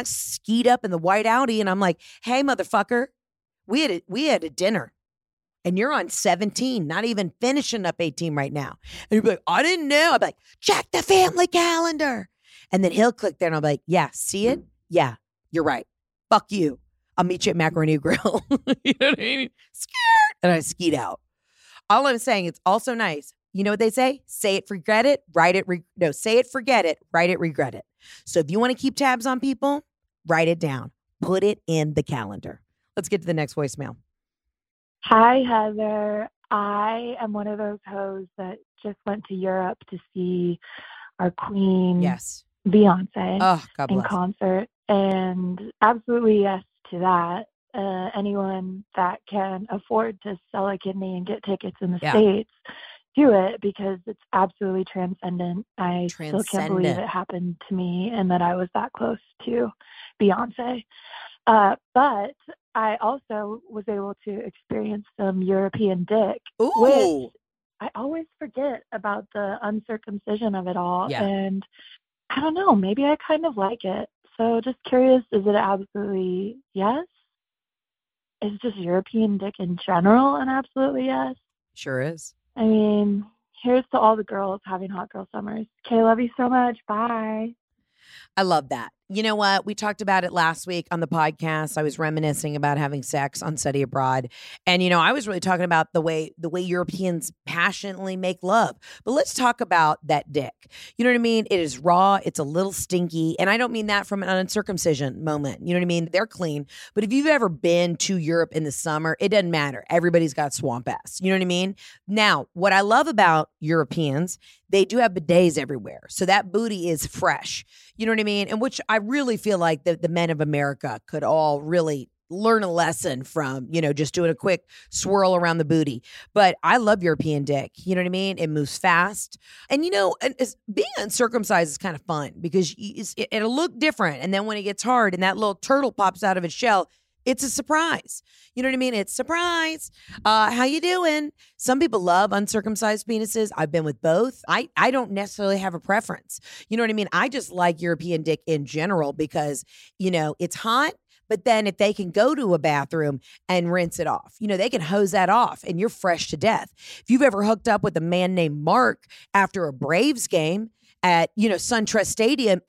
up in the white Audi and I'm like, hey, motherfucker, we had a dinner. And you're on 17, not even finishing up 18 right now. And you'll be like, I didn't know. I'll be like, check the family calendar. And then he'll click there and I'll be like, yeah, see it? Yeah, you're right. Fuck you. I'll meet you at Macaroni Grill. You know what I mean? Scared. And I skied out. All I'm saying, it's also nice. You know what they say? Say it, forget it, write it. Say it, forget it, write it, regret it. So if you want to keep tabs on people, write it down. Put it in the calendar. Let's get to the next voicemail. Hi, Heather. I am one of those hoes that just went to Europe to see our queen, Yes, Beyonce, God in bless. concert. And absolutely yes to that. Anyone that can afford to sell a kidney and get tickets in the States, do it, because it's absolutely transcendent. I still can't believe it happened to me and that I was that close to Beyonce. But I also was able to experience some European dick, which I always forget about the uncircumcision of it all. Yeah. And I don't know, maybe I kind of like it. So just curious, is it absolutely yes? Is just European dick in general an absolutely yes? Sure is. I mean, here's to all the girls having hot girl summers. Okay, love you so much. Bye. I love that. You know what? We talked about it last week on the podcast. I was reminiscing about having sex on Study Abroad. And, I was really talking about the way Europeans passionately make love. But let's talk about that dick. You know what I mean? It is raw. It's a little stinky. And I don't mean that from an uncircumcision moment. You know what I mean? They're clean. But if you've ever been to Europe in the summer, it doesn't matter. Everybody's got swamp ass. You know what I mean? Now, what I love about Europeans, they do have bidets everywhere. So that booty is fresh. You know what I mean? And which I really feel like the men of America could all really learn a lesson from, just doing a quick swirl around the booty. But I love European dick. You know what I mean? It moves fast. And, being uncircumcised is kind of fun because it'll look different. And then when it gets hard and that little turtle pops out of its shell, it's a surprise. You know what I mean? It's surprise. How you doing? Some people love uncircumcised penises. I've been with both. I don't necessarily have a preference. You know what I mean? I just like European dick in general because, it's hot. But then if they can go to a bathroom and rinse it off, they can hose that off and you're fresh to death. If you've ever hooked up with a man named Mark after a Braves game at, SunTrust Stadium,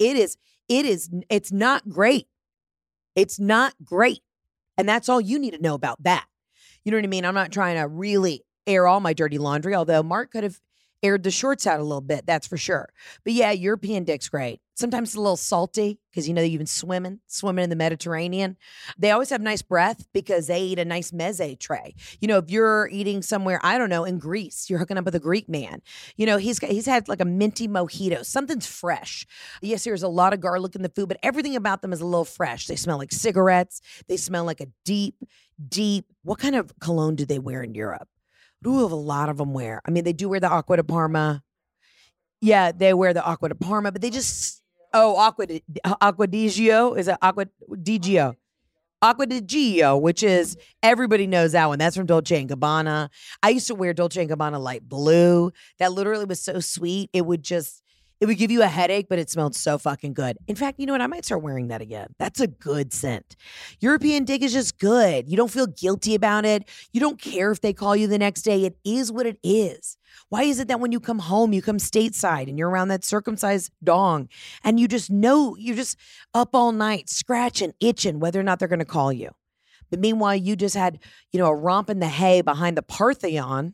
it's not great. It's not great. And that's all you need to know about that. You know what I mean? I'm not trying to really air all my dirty laundry, although Mark could have aired the shorts out a little bit, that's for sure. But yeah, European dick's great. Sometimes it's a little salty because, you've been swimming in the Mediterranean. They always have nice breath because they eat a nice meze tray. If you're eating somewhere, I don't know, in Greece, you're hooking up with a Greek man. He's had like a minty mojito. Something's fresh. Yes, there's a lot of garlic in the food, but everything about them is a little fresh. They smell like cigarettes. They smell like a deep, what kind of cologne do they wear in Europe? Ooh, a lot of them wear. I mean, they do wear the Acqua di Parma. Yeah, they wear the Acqua di Parma, but they just... Acqua di Gio. Is it Acqua di Gio? Acqua di Gio, which is, everybody knows that one. That's from Dolce & Gabbana. I used to wear Dolce & Gabbana light blue. That literally was so sweet. It would give you a headache, but it smelled so fucking good. In fact, you know what? I might start wearing that again. That's a good scent. European dick is just good. You don't feel guilty about it. You don't care if they call you the next day. It is what it is. Why is it that when you come home, you come stateside and you're around that circumcised dong and you just know you're just up all night, scratching, itching, whether or not they're going to call you. But meanwhile, you just had, a romp in the hay behind the Parthenon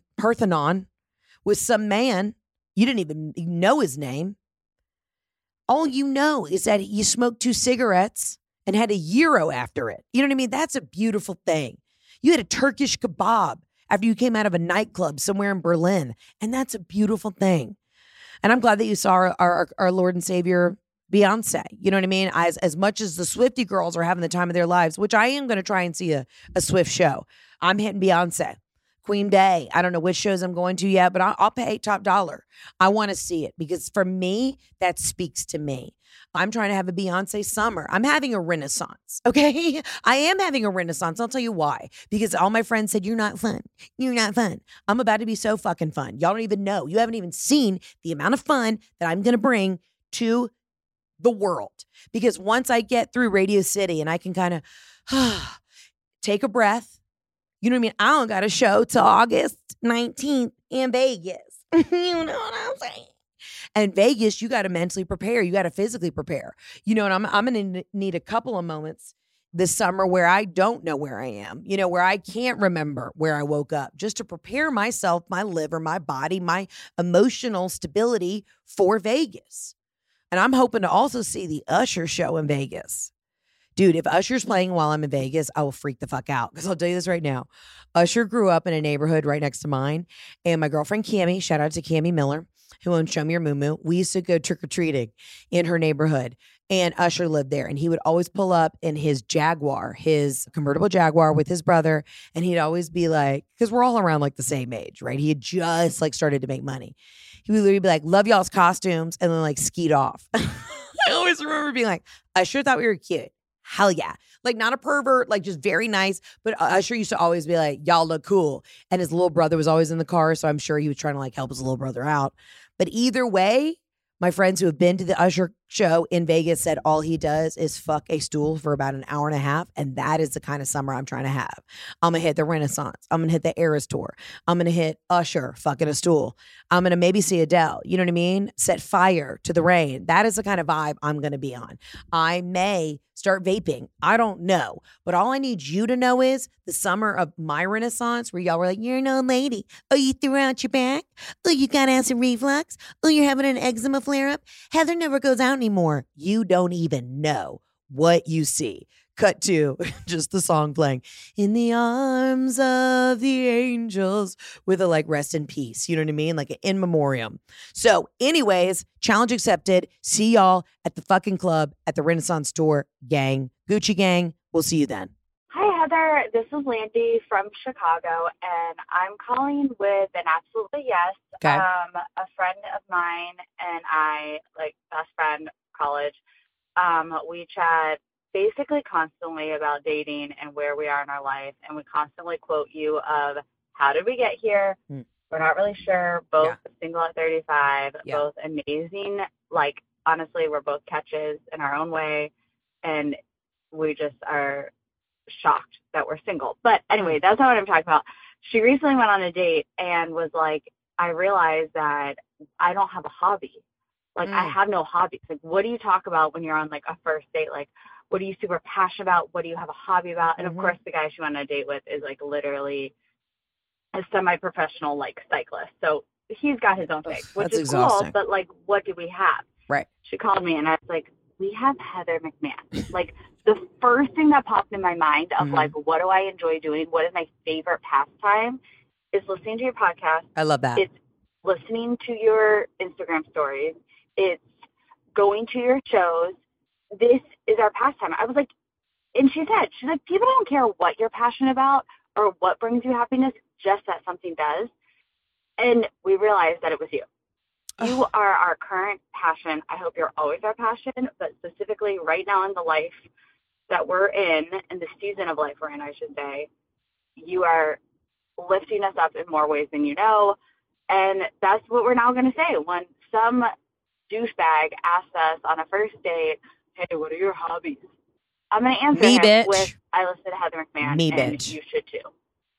with some man. You didn't even know his name. All you know is that you smoked 2 cigarettes and had a gyro after it. You know what I mean? That's a beautiful thing. You had a Turkish kebab after you came out of a nightclub somewhere in Berlin. And that's a beautiful thing. And I'm glad that you saw our Lord and Savior, Beyonce. You know what I mean? As much as the Swiftie girls are having the time of their lives, which I am going to try and see a Swift show. I'm hitting Beyonce. Queen Day. I don't know which shows I'm going to yet, but I'll pay top dollar. I want to see it because for me, that speaks to me. I'm trying to have a Beyonce summer. I'm having a renaissance, okay? I am having a renaissance. I'll tell you why. Because all my friends said, you're not fun. You're not fun. I'm about to be so fucking fun. Y'all don't even know. You haven't even seen the amount of fun that I'm going to bring to the world. Because once I get through Radio City and I can kind of take a breath, you know what I mean? I don't got a show till August 19th in Vegas. You know what I'm saying? And Vegas, you got to mentally prepare. You got to physically prepare. You know, and I'm going to need a couple of moments this summer where I don't know where I am, where I can't remember where I woke up, just to prepare myself, my liver, my body, my emotional stability for Vegas. And I'm hoping to also see the Usher show in Vegas. Dude, if Usher's playing while I'm in Vegas, I will freak the fuck out. Because I'll tell you this right now. Usher grew up in a neighborhood right next to mine. And my girlfriend Cammie, shout out to Cammie Miller, who owns Show Me Your Moo Moo. We used to go trick-or-treating in her neighborhood. And Usher lived there. And he would always pull up in his Jaguar, his convertible Jaguar with his brother. And he'd always be like, because we're all around like the same age, right? He had just like started to make money. He would literally be like, love y'all's costumes, and then like skeet off. I always remember being like, Usher thought we were cute. Hell yeah. Like not a pervert, like just very nice. But Usher used to always be like, y'all look cool. And his little brother was always in the car. So I'm sure he was trying to like help his little brother out. But either way, my friends who have been to the Usher show in Vegas said all he does is fuck a stool for about an hour and a half. And that is the kind of summer I'm trying to have. I'm going to hit the Renaissance. I'm going to hit the Eras Tour. I'm going to hit Usher fucking a stool. I'm going to maybe see Adele. You know what I mean? Set fire to the rain. That is the kind of vibe I'm going to be on. I may start vaping. I don't know. But all I need you to know is the summer of my Renaissance where y'all were like, you're an old lady. Oh, you threw out your back? Oh, you got acid reflux? Oh, you're having an eczema flare up? Heather never goes out anymore. You don't even know what you see. Cut to just the song playing in the arms of the angels with a like rest in peace. You know what I mean? Like an in memoriam. So anyways, challenge accepted. See y'all at the fucking club at the Renaissance Store, gang. Gucci gang. We'll see you then. Hi, Heather. This is Landy from Chicago, and I'm calling with an absolutely yes. Okay. A friend of mine and I, like best friend, college, we chat basically constantly about dating and where we are in our life, and we constantly quote you of how did we get here? We're not really sure. Both single at 35, both amazing. Like honestly, we're both catches in our own way, and we just are shocked that we're single. But anyway, that's not what I'm talking about. She recently went on a date and was like, I realized that I don't have a hobby. Like I have no hobbies. Like what do you talk about when you're on like a first date? Like what are you super passionate about? What do you have a hobby about? And of course the guy she went on a date with is like literally a semi-professional like cyclist. So he's got his own thing, which is exhausting. Cool, but like what do we have? Right. She called me and I was like, we have Heather McMahon. Like the first thing that popped in my mind of like, what do I enjoy doing? What is my favorite pastime is listening to your podcast. I love that. It's listening to your Instagram stories. It's going to your shows. This is our pastime. I was like, and she's like, people don't care what you're passionate about or what brings you happiness, just that something does. And we realized that it was you. You are our current passion. I hope you're always our passion, but specifically right now in the life that we're in the season of life we're in, I should say, you are lifting us up in more ways than you know. And that's what we're now going to say. When some douchebag asks us on a first date, hey, what are your hobbies? I'm going to answer him bitch. with, I listen to Heather McMahon, and bitch. You should too.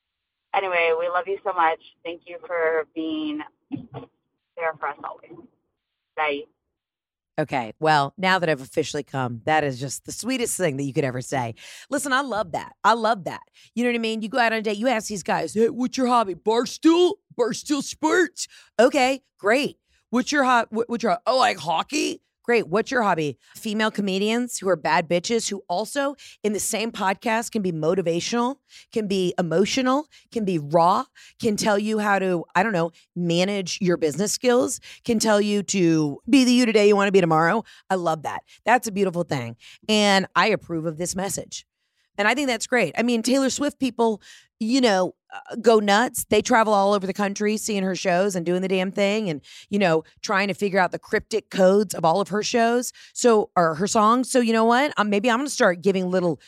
Anyway, we love you so much. Thank you for being there for us always. Bye. Okay, well, now that I've officially come, that is just the sweetest thing that you could ever say. Listen, I love that. I love that. You know what I mean? You go out on a date, you ask these guys, hey, what's your hobby? Barstool? Barstool Sports? Okay, great. What's your hobby? Oh, like hockey? Great. What's your hobby? Female comedians who are bad bitches who also in the same podcast can be motivational, can be emotional, can be raw, can tell you how to, I don't know, manage your business skills, can tell you to be the you today you want to be tomorrow. I love that. That's a beautiful thing. And I approve of this message. And I think that's great. I mean, Taylor Swift people, you know, go nuts. They travel all over the country seeing her shows and doing the damn thing and, you know, trying to figure out the cryptic codes of all of her shows. So, or her songs. So, you know what? Maybe I'm going to start giving little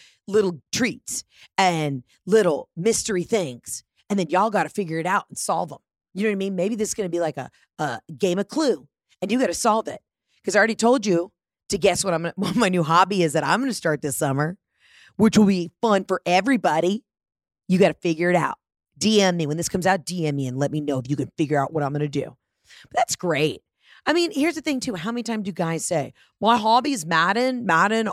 treats and little mystery things. And then y'all got to figure it out and solve them. You know what I mean? Maybe this is going to be like a game of Clue and you got to solve it. Because I already told you to guess what my new hobby is that I'm going to start this summer, which will be fun for everybody. You got to figure it out. DM me. When this comes out, DM me and let me know if you can figure out what I'm going to do. But that's great. I mean, here's the thing too. How many times do guys say, my hobby is Madden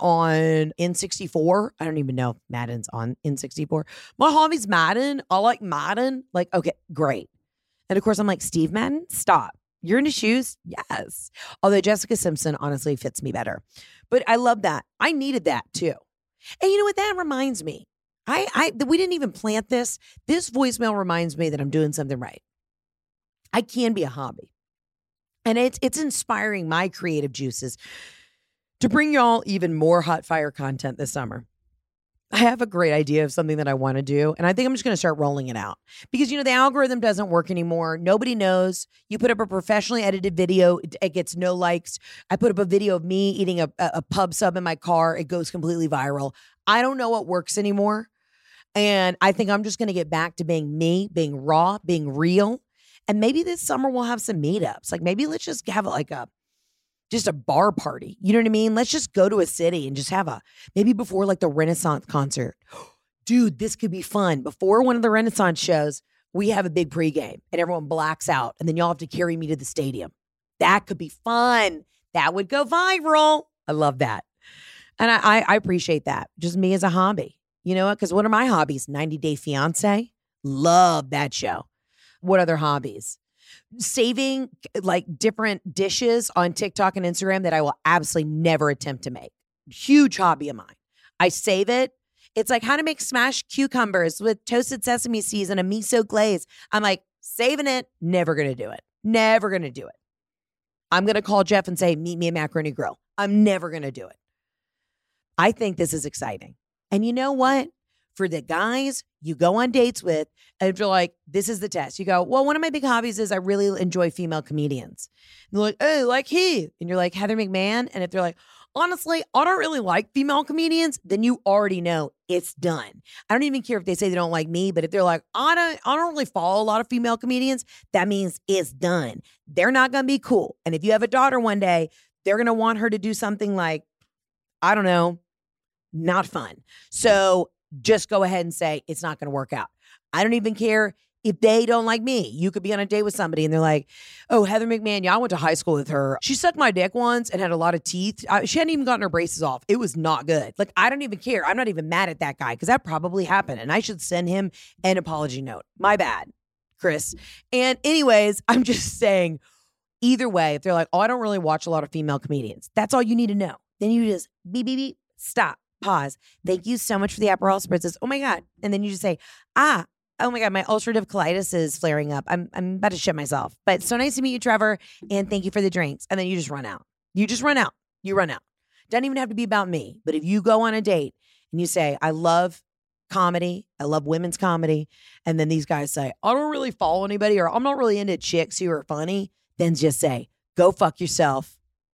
on N64? I don't even know if Madden's on N64. My hobby's Madden. I like Madden. Like, okay, great. And of course, I'm like, Steve Madden, stop. You're into shoes? Yes. Although Jessica Simpson honestly fits me better. But I love that. I needed that too. And you know what? That reminds me. We didn't even plant this. This voicemail reminds me that I'm doing something right. I can be a hobby. And it's inspiring my creative juices to bring y'all even more hot fire content this summer. I have a great idea of something that I want to do, and I think I'm just going to start rolling it out. Because, the algorithm doesn't work anymore. Nobody knows. You put up a professionally edited video, it gets no likes. I put up a video of me eating a pub sub in my car. It goes completely viral. I don't know what works anymore. And I think I'm just going to get back to being me, being raw, being real. And maybe this summer we'll have some meetups. Like maybe let's just have just a bar party. You know what I mean? Let's just go to a city and just have maybe before like the Renaissance concert. Dude, this could be fun. Before one of the Renaissance shows, we have a big pregame and everyone blacks out. And then y'all have to carry me to the stadium. That could be fun. That would go viral. I love that. And I appreciate that. Just me as a hobby. You know what? Because what are my hobbies? 90 Day Fiance. Love that show. What other hobbies? Saving like different dishes on TikTok and Instagram that I will absolutely never attempt to make. Huge hobby of mine. I save it. It's like how to make smashed cucumbers with toasted sesame seeds and a miso glaze. I'm like saving it. Never going to do it. Never going to do it. I'm going to call Jeff and say, meet me at Macaroni Grill. I'm never going to do it. I think this is exciting. And you know what? For the guys you go on dates with, and if you're like, this is the test. You go, well, one of my big hobbies is I really enjoy female comedians. And they're like, oh, like he. And you're like, Heather McMahon. And if they're like, honestly, I don't really like female comedians, then you already know it's done. I don't even care if they say they don't like me, but if they're like, I don't really follow a lot of female comedians, that means it's done. They're not going to be cool. And if you have a daughter one day, they're going to want her to do something like, I don't know, not fun. So just go ahead and say it's not going to work out. I don't even care if they don't like me. You could be on a date with somebody and they're like, oh, Heather McMahon, yeah, I went to high school with her. She sucked my dick once and had a lot of teeth. She hadn't even gotten her braces off. It was not good. Like, I don't even care. I'm not even mad at that guy because that probably happened. And I should send him an apology note. My bad, Chris. And anyways, I'm just saying, either way, if they're like, oh, I don't really watch a lot of female comedians, that's all you need to know. Then you just beep, beep, beep, stop. Pause. Thank you so much for the Aperol spritzes. Oh my God. And then you just say, oh my God, my ulcerative colitis is flaring up. I'm about to shit myself. But so nice to meet you, Trevor. And thank you for the drinks. And then you just run out. You run out. Doesn't even have to be about me. But if you go on a date and you say, I love comedy. I love women's comedy. And then these guys say, I don't really follow anybody or I'm not really into chicks who are funny. Then just say, go fuck yourself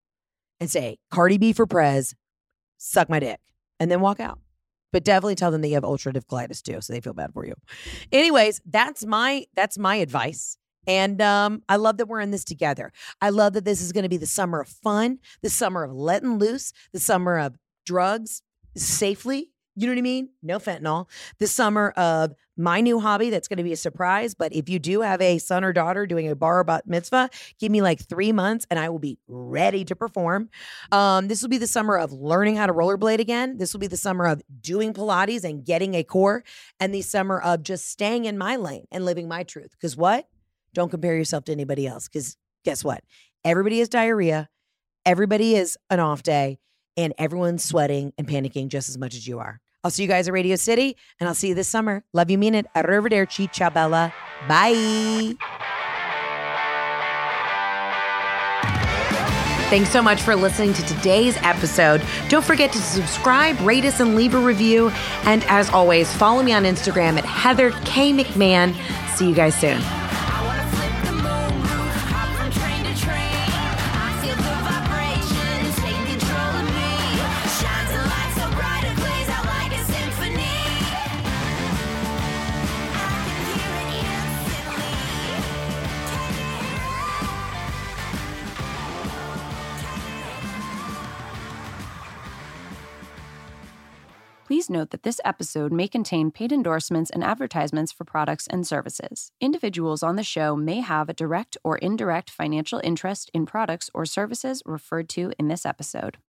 and say, Cardi B for Prez, suck my dick. And then walk out. But definitely tell them that you have ulcerative colitis too, so they feel bad for you. Anyways, that's my advice. And I love that we're in this together. I love that this is going to be the summer of fun, the summer of letting loose, the summer of drugs safely. You know what I mean? No fentanyl. The summer of my new hobby that's going to be a surprise. But if you do have a son or daughter doing a bar or bat mitzvah, give me like 3 months and I will be ready to perform. This will be the summer of learning how to rollerblade again. This will be the summer of doing Pilates and getting a core. And the summer of just staying in my lane and living my truth. Because what? Don't compare yourself to anybody else. Because guess what? Everybody has diarrhea. Everybody is an off day. And everyone's sweating and panicking just as much as you are. I'll see you guys at Radio City, and I'll see you this summer. Love you, mean it. Arrivederci, ciao bella. Bye. Thanks so much for listening to today's episode. Don't forget to subscribe, rate us, and leave a review. And as always, follow me on Instagram at Heather K. McMahon. See you guys soon. Please note that this episode may contain paid endorsements and advertisements for products and services. Individuals on the show may have a direct or indirect financial interest in products or services referred to in this episode.